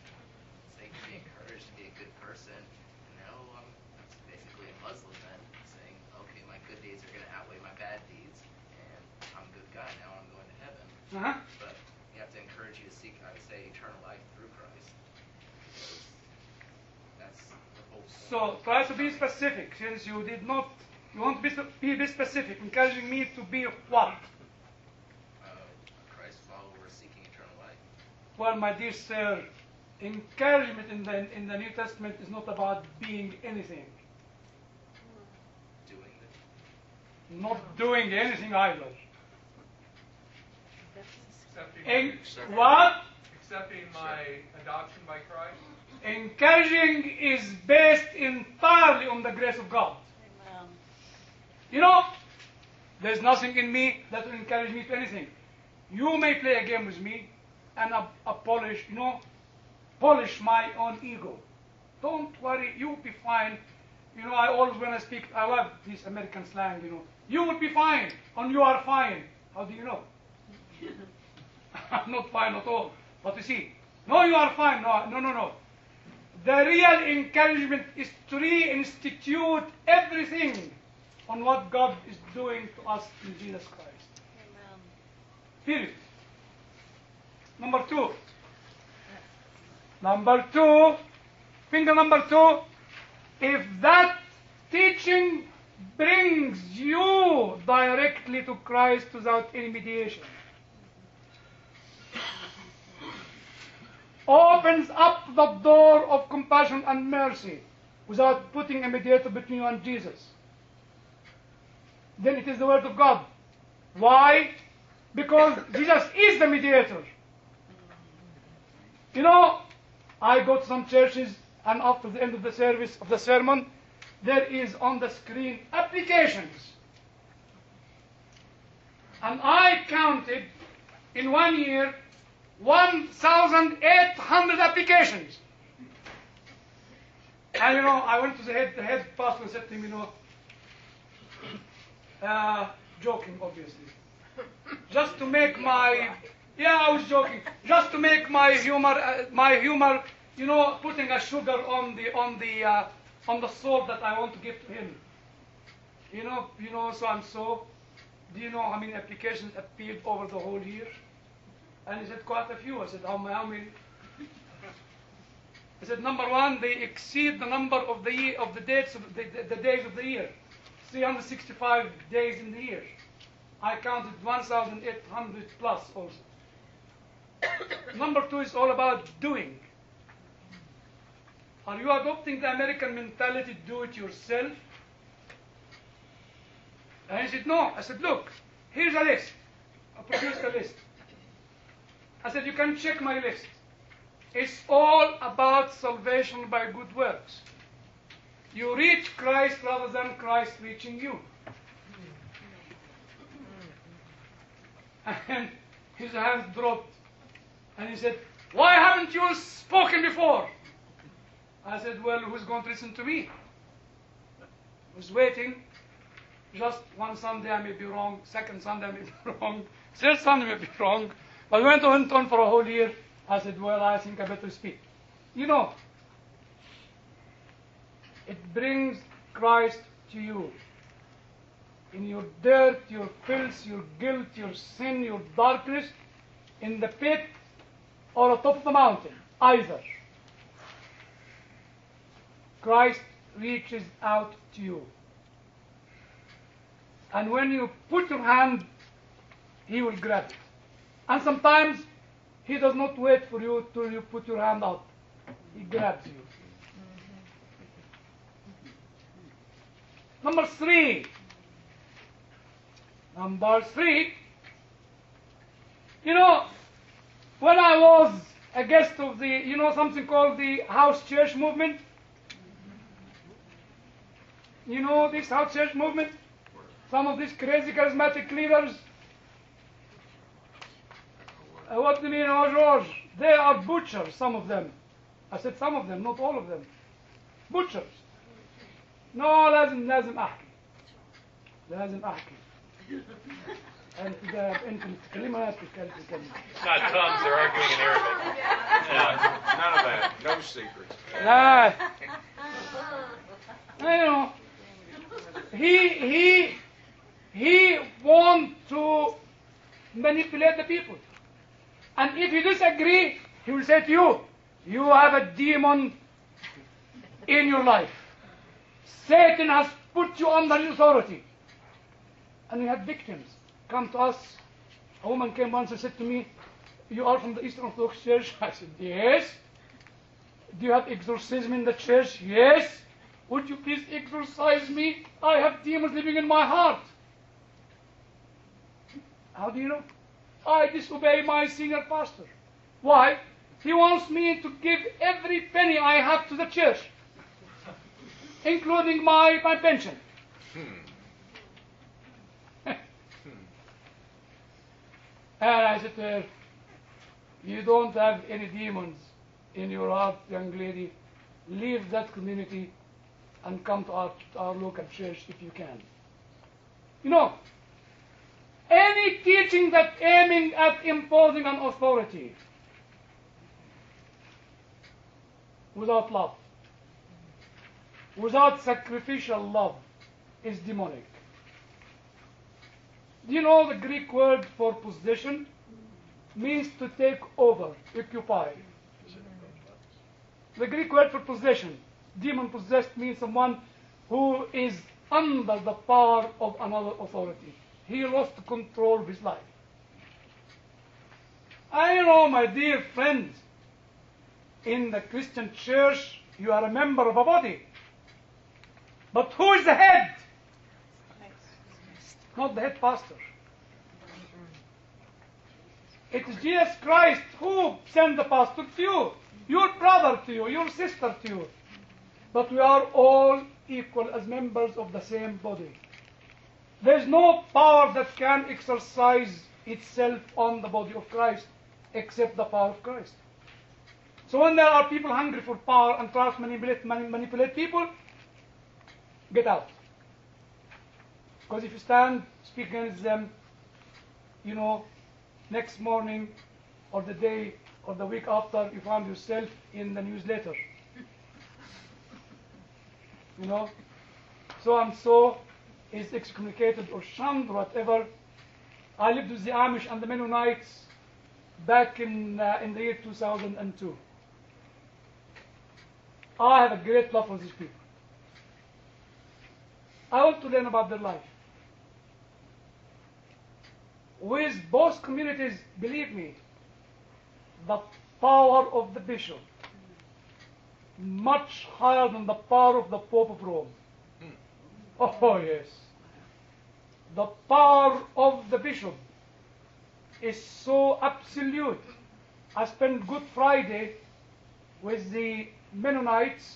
So you can be encouraged to be a good person. And now I'm that's basically a Muslim then, saying, okay, my good deeds are going to outweigh my bad deeds, and I'm a good guy now. I'm going to heaven. Uh-huh. But you have to encourage you to seek, I would say, eternal life through Christ. Because that's the whole point. So try to be specific, since you did not. You want to be, spe- be, be specific, encouraging me to be what? Uh, Christ follower seeking eternal life. Well, my dear sir, encouragement in the in the New Testament is not about being anything, Doing the not doing anything either. Accepting, En- what? accepting my adoption by Christ. Encouraging is based entirely on the grace of God. Amen. You know, there's nothing in me that will encourage me to anything. You may play a game with me and a, a polish, you know, polish my own ego. Don't worry, you'll be fine. You know, I always, when I speak, I love this American slang, you know. You will be fine, and you are fine. How do you know? I'm not fine at all. But you see, no, you are fine. No, no, no, no. The real encouragement is to reinstitute everything on what God is doing to us in Jesus Christ. Amen. Period. Number two. Number two, finger number two, if that teaching brings you directly to Christ without any mediation, opens up the door of compassion and mercy without putting a mediator between you and Jesus, then it is the word of God. Why? Because Jesus is the mediator. You know, I go to some churches, and after the end of the service of the sermon, there is on the screen applications. And I counted in one year one thousand eight hundred applications. And you know, I went to the head, the head pastor and said to him, you know, uh, joking obviously, just to make my, yeah, I was joking, just to make my humor, uh, my humor, you know, putting a sugar on the on the uh, on the salt that I want to give to him. You know, you know, so and so. Do you know how many applications appeared over the whole year? And he said, quite a few. I said, how, how many? I said, number one, they exceed the number of the year, of the dates of the, the, the days of the year, three hundred sixty-five days in the year. I counted one thousand eight hundred plus also. Number two is all about doing. Are you adopting the American mentality, do it yourself? And he said, no. I said, look, here's a list. I produced a list. I said, you can check my list. It's all about salvation by good works. You reach Christ rather than Christ reaching you. And his hands dropped. And he said, why haven't you spoken before? I said, well, who's going to listen to me? I was waiting. Just one Sunday I may be wrong, second Sunday I may be wrong, third Sunday I may be wrong. But went on, went on for a whole year. I said, well, I think I better speak. You know, it brings Christ to you. In your dirt, your filth, your guilt, your sin, your darkness, in the pit or on top of the mountain, either. Christ reaches out to you. And when you put your hand, he will grab it. And sometimes he does not wait for you till you put your hand out. He grabs you. Number three. Number three. You know, when I was a guest of the, you know, something called the house church movement. You know this house church movement? Some of these crazy charismatic leaders. Uh, what do you mean, oh George? They are butchers, some of them. I said some of them, not all of them. Butchers. No, لازم لازم أحكي. لازم أحكي. أنت إذا أنت بتتكلمها تتكلم تتكلم. It's not tongues, they're arguing in Arabic. Yeah, none of that. No secrets. لا. You know, he he he wants to manipulate the people. And if you disagree, he will say to you, you have a demon in your life. Satan has put you under his authority. And we had victims come to us. A woman came once and said to me, you are from the Eastern Orthodox Church? I said, yes. Do you have exorcism in the church? Yes. Would you please exorcise me? I have demons living in my heart. How do you know? I disobey my senior pastor. Why? He wants me to give every penny I have to the church, including my, my pension. And I said to her, you don't have any demons in your heart, young lady. leave that community and come to our, to our local church if you can. You know, any teaching that aiming at imposing an authority without love, without sacrificial love, is demonic. Do you know the Greek word for possession means to take over, occupy? The Greek word for possession, demon possessed, means someone who is under the power of another authority. He lost control of his life. I know, my dear friends, in the Christian church, you are a member of a body. But who is the head? Not the head pastor. It is Jesus Christ who sent the pastor to you, your brother to you, your sister to you. But we are all equal as members of the same body. There is no power that can exercise itself on the body of Christ except the power of Christ. So when there are people hungry for power and try to manipulate, manipulate people, get out. Because if you stand, speak against them, you know, next morning or the day or the week after, you find yourself in the newsletter. You know, so and so is excommunicated or shunned or whatever. I lived with the Amish and the Mennonites back in uh, in the year two thousand two. I have a great love for these people. I want to learn about their life. With both communities, believe me, the power of the bishop much higher than the power of the Pope of Rome. Oh yes. The power of the bishop is so absolute. I spent Good Friday with the Mennonites,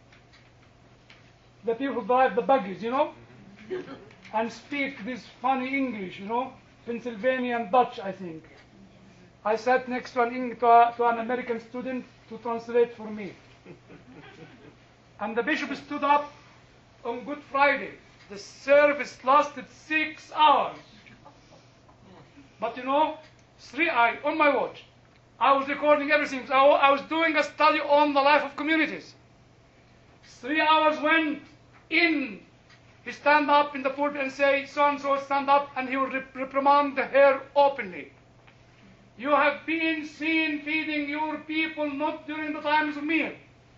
the people who drive the buggies, you know, and speak this funny English, you know, Pennsylvanian Dutch, I think. I sat next to an, to, a, to an American student to translate for me. And the bishop stood up on Good Friday. The service lasted six hours. But you know, three I on my watch, I was recording everything. So I was doing a study on the life of communities. Three hours went in. He stand up in the pulpit and say, so and so stand up, and he will rep- reprimand the hair openly. You have been seen feeding your people not during the times of meal.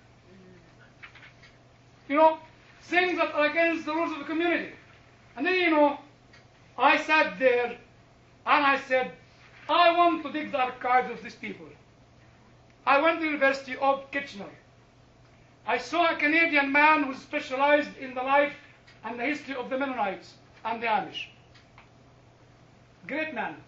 You know, things that are against the rules of the community. And then, you know, I sat there and I said, I want to dig the archives of these people. I went to the University of Kitchener. I saw a Canadian man who specialized in the life and the history of the Mennonites and the Amish. Great man.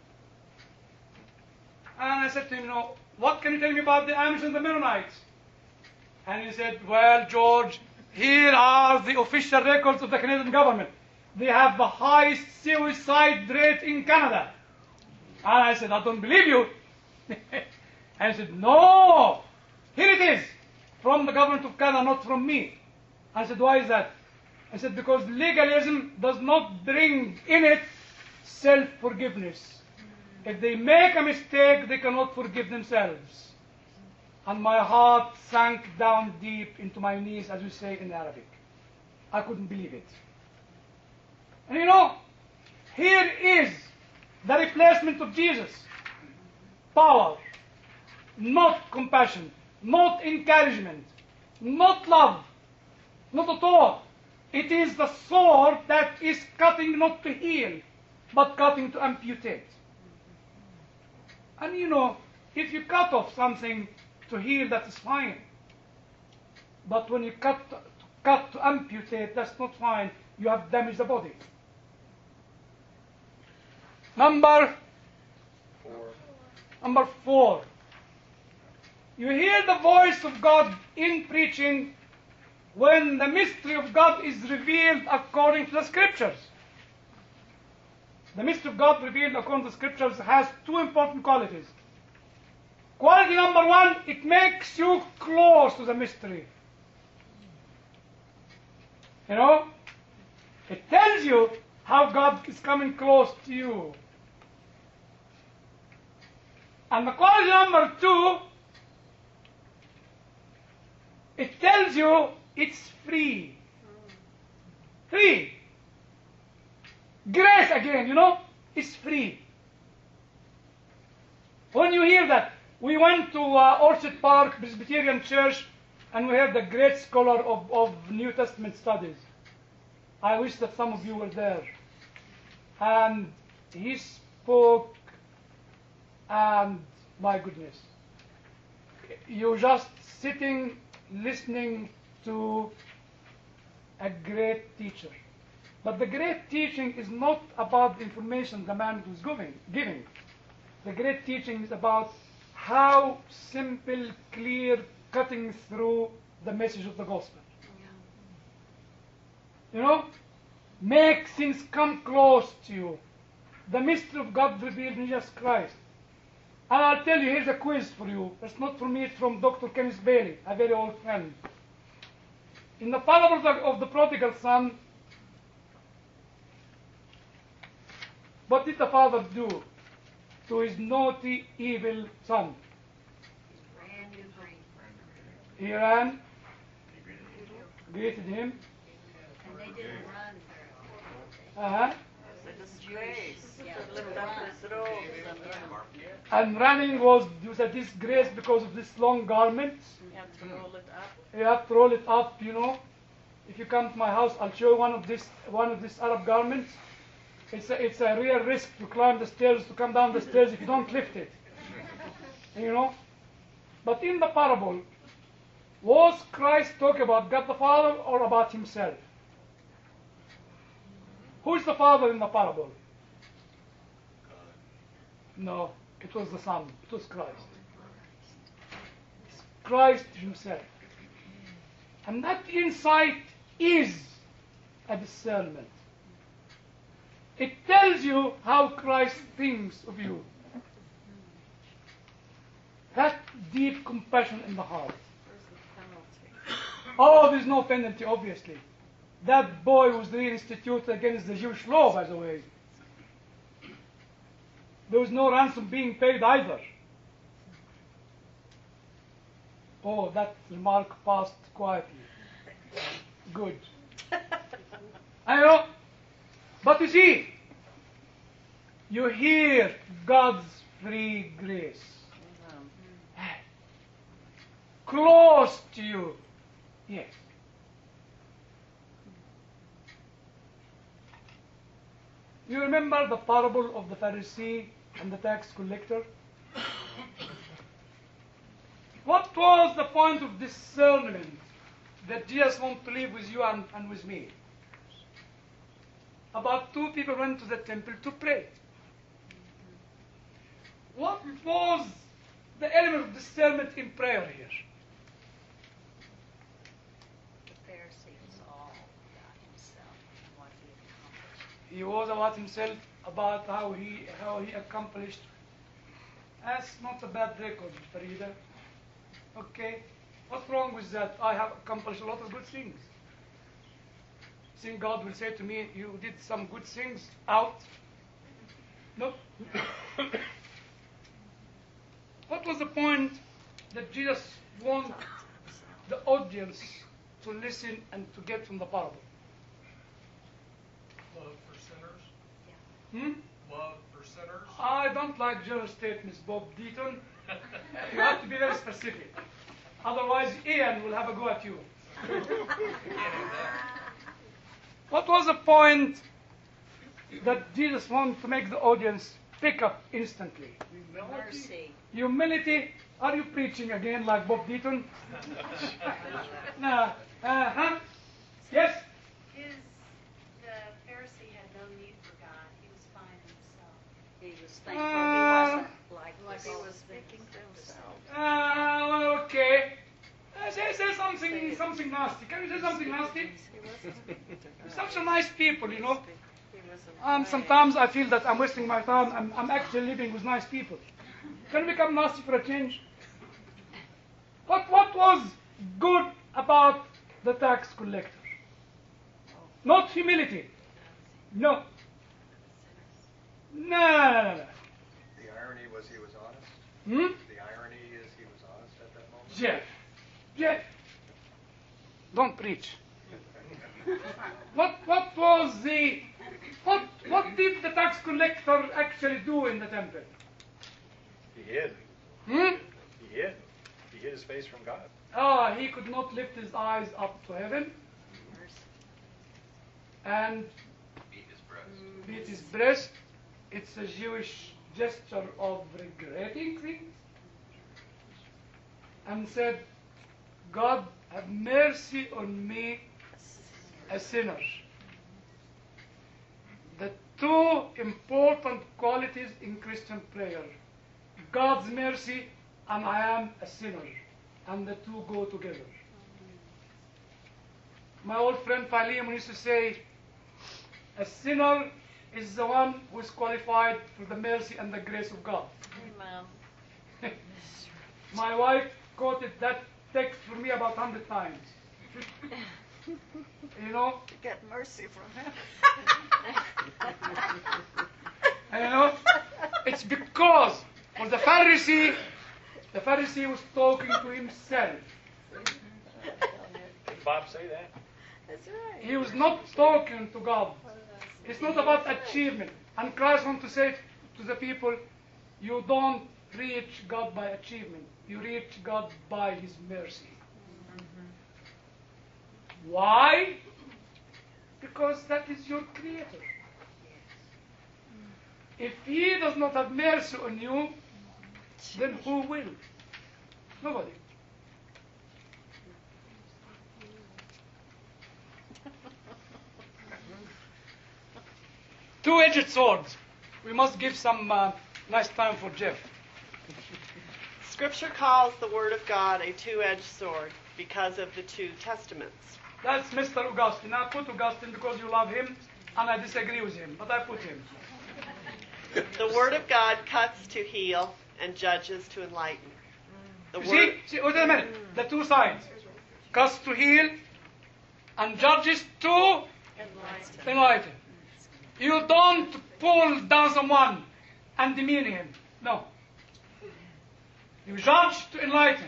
And I said to him, you know, what can you tell me about the Amish and the Mennonites? And he said, well, George, here are the official records of the Canadian government. They have the highest suicide rate in Canada. And I said, I don't believe you. And he said, no, here it is, from the government of Canada, not from me. I said, why is that? I said, because legalism does not bring in it self-forgiveness. If they make a mistake, they cannot forgive themselves. And my heart sank down deep into my knees, as we say in Arabic. I couldn't believe it. And you know, here is the replacement of Jesus. Power, not compassion, not encouragement, not love, not at all. It is the sword that is cutting not to heal, but cutting to amputate. And you know, if you cut off something to heal, that is fine. But when you cut to, cut to amputate, that's not fine. You have damaged the body. Number four. Number four. You hear the voice of God in preaching when the mystery of God is revealed according to the Scriptures. The mystery of God revealed according to the Scriptures has two important qualities. Quality number one, it makes you close to the mystery. You know? It tells you how God is coming close to you. And the quality number two, it tells you it's free. Free. Grace again, you know, it's free. When you hear that, we went to uh, Orchard Park Presbyterian Church and we heard the great scholar of, of New Testament studies. I wish that some of you were there. And he spoke, and my goodness, you're just sitting, listening to a great teacher. But the great teaching is not about the information the man was giving. giving. The great teaching is about how simple, clear, cutting through the message of the gospel. You know, make things come close to you. The mystery of God revealed in Jesus Christ. And I'll tell you, here's a quiz for you. It's not from me, it's from Doctor Kenneth Bailey, a very old friend. In the parable of the, of the prodigal son, what did the father do to his naughty, evil son? He ran, greeted him. And they didn't run very well. Uh-huh. The disgrace. Yeah. Lift up his robe. And running was, was a disgrace because of this long garment. You have to roll it up. You have to roll it up, you know. If you come to my house, I'll show you one of this one of these Arab garments. It's a, it's a real risk to climb the stairs, to come down the stairs if you don't lift it. You know? But in the parable, was Christ talking about God the Father or about himself? Who is the Father in the parable? No, it was the Son. It was Christ. It's Christ himself. And that insight is a discernment. It tells you how Christ thinks of you. That deep compassion in the heart. Oh, there's no penalty, obviously. That boy was reinstituted against the Jewish law, by the way. There was no ransom being paid either. Oh, that remark passed quietly. Good. I know. But you see, you hear God's free grace. Close to you. Yes. You remember the parable of the Pharisee and the tax collector? What was the point of discernment that Jesus wants to live with you and, and with me? About two people went to the temple to pray. What was the element of discernment in prayer here? The Pharisee was all about himself and what he accomplished. He was about himself, about how he how he accomplished. That's not a bad record, Farida. Okay, what's wrong with that? I have accomplished a lot of good things. Think God will say to me, you did some good things out? No. What was the point that Jesus wanted the audience to listen and to get from the parable? Love for sinners. Hmm? Love for sinners. I don't like general statements, Bob Deaton. You have to be very specific. Otherwise, Ian will have a go at you. What was the point that Jesus wanted to make the audience pick up instantly? Mercy. Humility. Are you preaching again like Bob Deaton? Nah. Uh-huh. Yes? His, the Pharisee had no need for God. He was fine himself. He was thankful Uh, he wasn't like, Like he all was the thinking things to that was himself. Uh, well, okay. Uh, say, say something, something nasty. Can you say something nasty? Such a nice people, you know. Um, sometimes I feel that I'm wasting my time. I'm, I'm actually living with nice people. Can we become nasty for a change? What, what was good about the tax collector? Not humility. No. No, no, no, no. The irony was he was honest? Hmm? The irony is he was honest at that moment? Jeff. Jeff. Don't preach. What what was the what what did the tax collector actually do in the temple? He hid. Hmm? He hid. He hid his face from God. Ah, he could not lift his eyes up to heaven and Beat his breast. beat his breast. It's a Jewish gesture of regretting things. And said, God, have mercy on me, a sinner. The two important qualities in Christian prayer, God's mercy and I am a sinner. And the two go together. My old friend Philemon used to say, a sinner is the one who is qualified for the mercy and the grace of God. Amen. My wife quoted that text for me about a hundred times. You know? To get mercy from him. And you know, it's because for the Pharisee, the Pharisee was talking to himself. Did Bob say that? That's right. He was not talking to God. It's not about achievement. And Christ wants to say to the people, you don't reach God by achievement. You reach God by His mercy. Why? Because that is your Creator. If He does not have mercy on you, then who will? Nobody. Two-edged swords. We must give some uh, nice time for Jeff. Scripture calls the Word of God a two-edged sword because of the two testaments. That's Mister Augustine. I put Augustine because you love him, and I disagree with him, but I put him. The Word of God cuts to heal and judges to enlighten. The You word, see, see, wait a minute. The two sides. Cuts to heal, and judges to enlighten. You don't pull down someone and demean him. No. You judge to enlighten.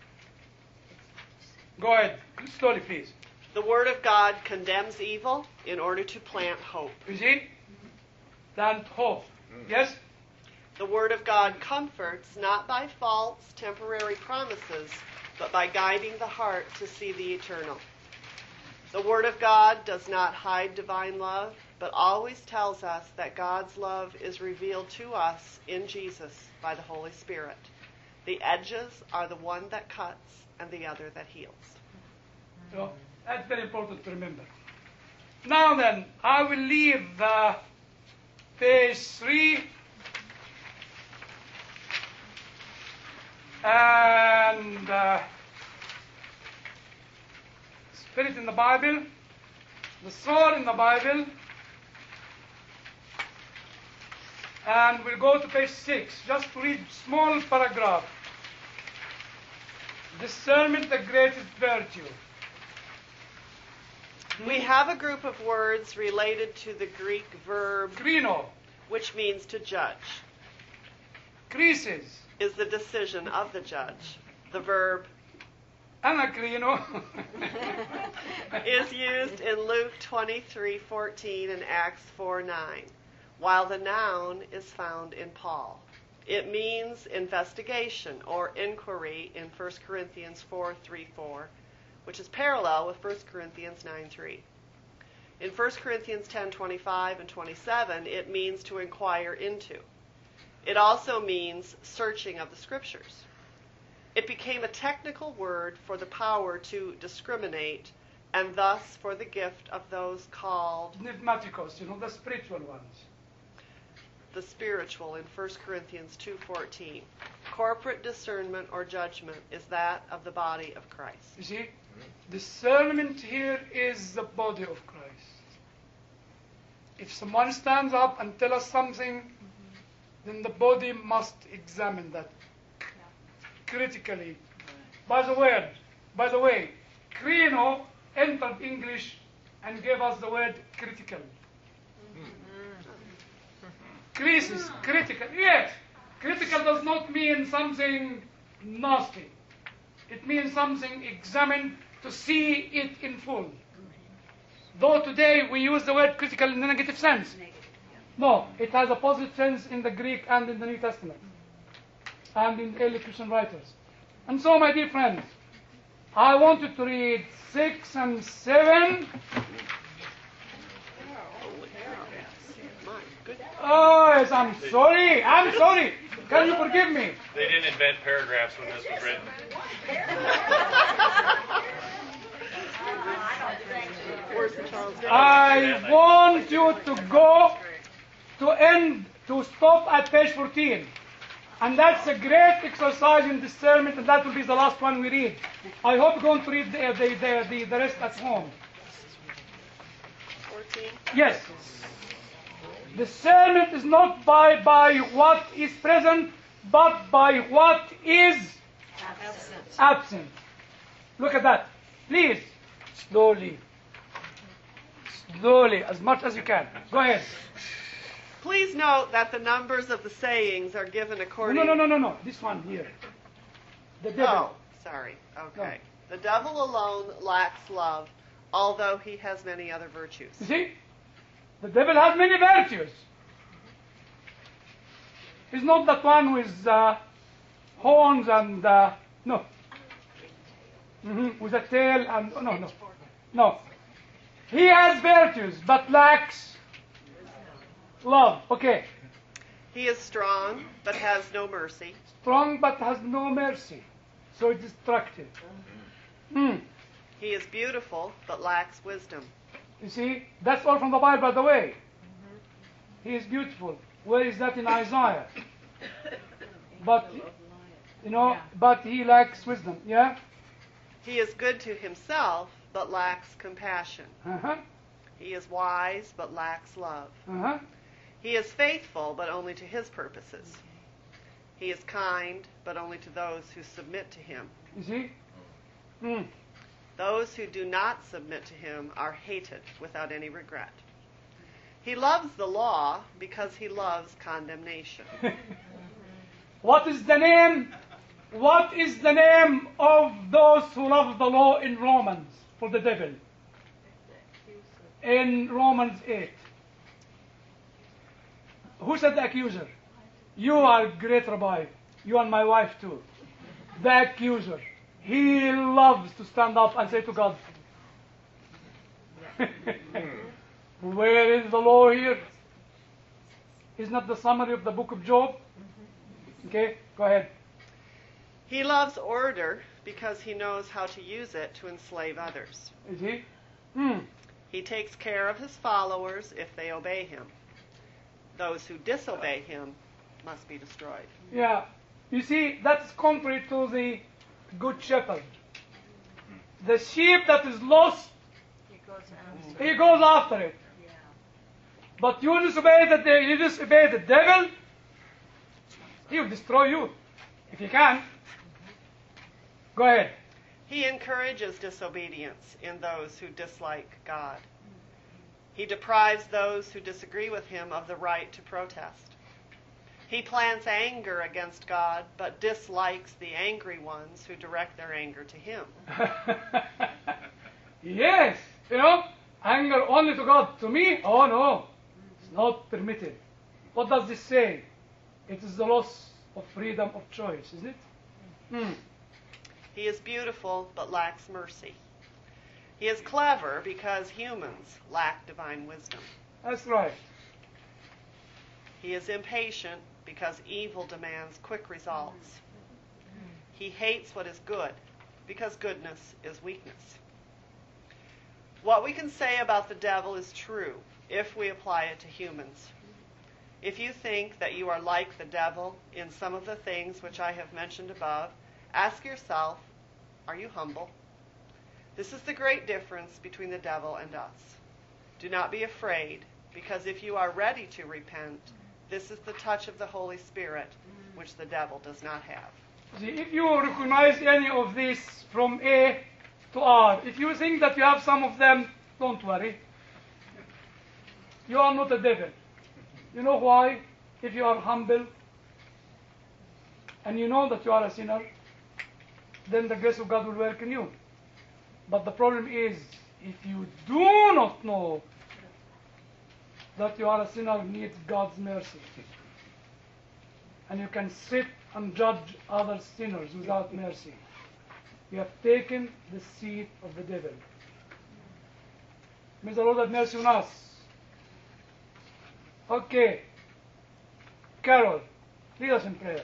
Go ahead. Slowly, please. the Word of God condemns evil in order to plant hope. You see? Plant hope. Yes? The Word of God comforts not by false, temporary promises, but by guiding the heart to see the eternal. The Word of God does not hide divine love, but always tells us that God's love is revealed to us in Jesus by the Holy Spirit. The edges are the one that cuts and the other that heals. So that's very important to remember. Now then, I will leave uh, page three and uh, Spirit in the Bible, the sword in the Bible, and we'll go to page six, just to read small paragraph. Discernment, the greatest virtue. We have a group of words related to the Greek verb Krino, which means to judge. krisis, Is the decision of the judge. The verb anakrino, is used in Luke twenty-three fourteen and Acts four nine, while the noun is found in Paul. It means investigation or inquiry in First Corinthians four three four, which is parallel with First Corinthians nine three. In First Corinthians ten twenty-five and twenty-seven, it means to inquire into. It also means searching of the Scriptures. It became a technical word for the power to discriminate, and thus for the gift of those called pneumaticos, you know, the spiritual ones. the spiritual in First Corinthians two fourteen. Corporate discernment or judgment is that of the body of Christ. You see, discernment here is the body of Christ. If someone stands up and tells us something, then the body must examine that critically. By the word, by the way, krino entered English and gave us the word critical. Crisis, critical. Yes, critical does not mean something nasty. It means something examined to see it in full. Though today we use the word critical in a negative sense. No, it has a positive sense in the Greek and in the New Testament and in the early Christian writers. And so, my dear friends, I wanted to read six and seven. Oh, yes, I'm sorry. I'm sorry. Can you forgive me? They didn't invent paragraphs when this was written. I want you to go to end, to stop at page fourteen. And that's a great exercise in discernment, and that will be the last one we read. I hope you're going to read the, the, the, the, the rest at home. fourteen? Yes. Discernment is not by, by what is present, but by what is Absent. absent. Look at that. Please, slowly. Slowly, as much as you can. Go ahead. Please note that the numbers of the sayings are given according... No, no, no, no, no. This one here. The devil. Oh, sorry. Okay. The devil alone lacks love, although he has many other virtues. You see? The devil has many virtues. He's not that one with uh, horns and... Uh, no. Mm-hmm. With a tail and... No, no. No. He has virtues, but lacks love. Okay. He is strong, but has no mercy. Strong, but has no mercy. So it's destructive. Hmm. He is beautiful, but lacks wisdom. You see, that's all from the Bible, by the way. He is beautiful. Where is that in Isaiah? But, you know, but he lacks wisdom. Yeah? He is good to himself, but lacks compassion. Uh-huh. He is wise, but lacks love. Uh-huh. He is faithful, but only to his purposes. He is kind, but only to those who submit to him. You see? Hmm. Those who do not submit to him are hated without any regret. He loves the law because he loves condemnation. What is the name? What is the name of those who love the law in Romans for the devil? In Romans eight. Who said the accuser? You are great, Rabbi. You and my wife too. The accuser. He loves to stand up and say to God, where is the law here? Is not the summary of the book of Job? Okay, go ahead. He loves order because he knows how to use it to enslave others. Is he? Hmm. He takes care of his followers if they obey him. Those who disobey him must be destroyed. Yeah. You see, that's contrary to the good shepherd. The sheep that is lost, he goes after it. But you disobey the, you disobey the devil, he will destroy you, if he can. Go ahead. He encourages disobedience in those who dislike God. He deprives those who disagree with him of the right to protest. He plants anger against God, but dislikes the angry ones who direct their anger to him. Yes, you know, anger only to God. To me, oh no, it's not permitted. What does this say? It is the loss of freedom of choice, isn't it? Hmm. He is beautiful, but lacks mercy. He is clever because humans lack divine wisdom. That's right. He is impatient because evil demands quick results. He hates what is good because goodness is weakness. What we can say about the devil is true if we apply it to humans. If you think that you are like the devil in some of the things which I have mentioned above, ask yourself, are you humble? This is the great difference between the devil and us. Do not be afraid, because if you are ready to repent, this is the touch of the Holy Spirit, which the devil does not have. See, if you recognize any of these from A to R, if you think that you have some of them, Don't worry. You are not a devil. You know why? If you are humble and you know that you are a sinner, then the grace of God will work in you. But the problem is, if you do not know that you are a sinner, needs God's mercy, and you can sit and judge other sinners without mercy, you have taken the seat of the devil. May the Lord have mercy on us. Okay. Carol, lead us in prayer.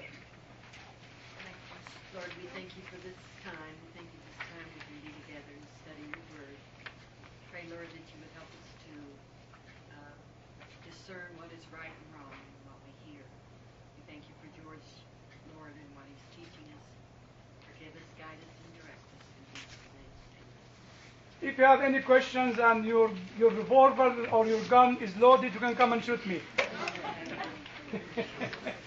Lord, we thank you for this time. We thank you for this time we can be together and study your word. Pray, Lord, that you would help us to uh, discern what is right and wrong in what we hear. We thank you for George, Lord, and what he's teaching us. Forgive us, guide us, and direct us. In Jesus' name, amen. If you have any questions and your, your revolver or your gun is loaded, you can come and shoot me.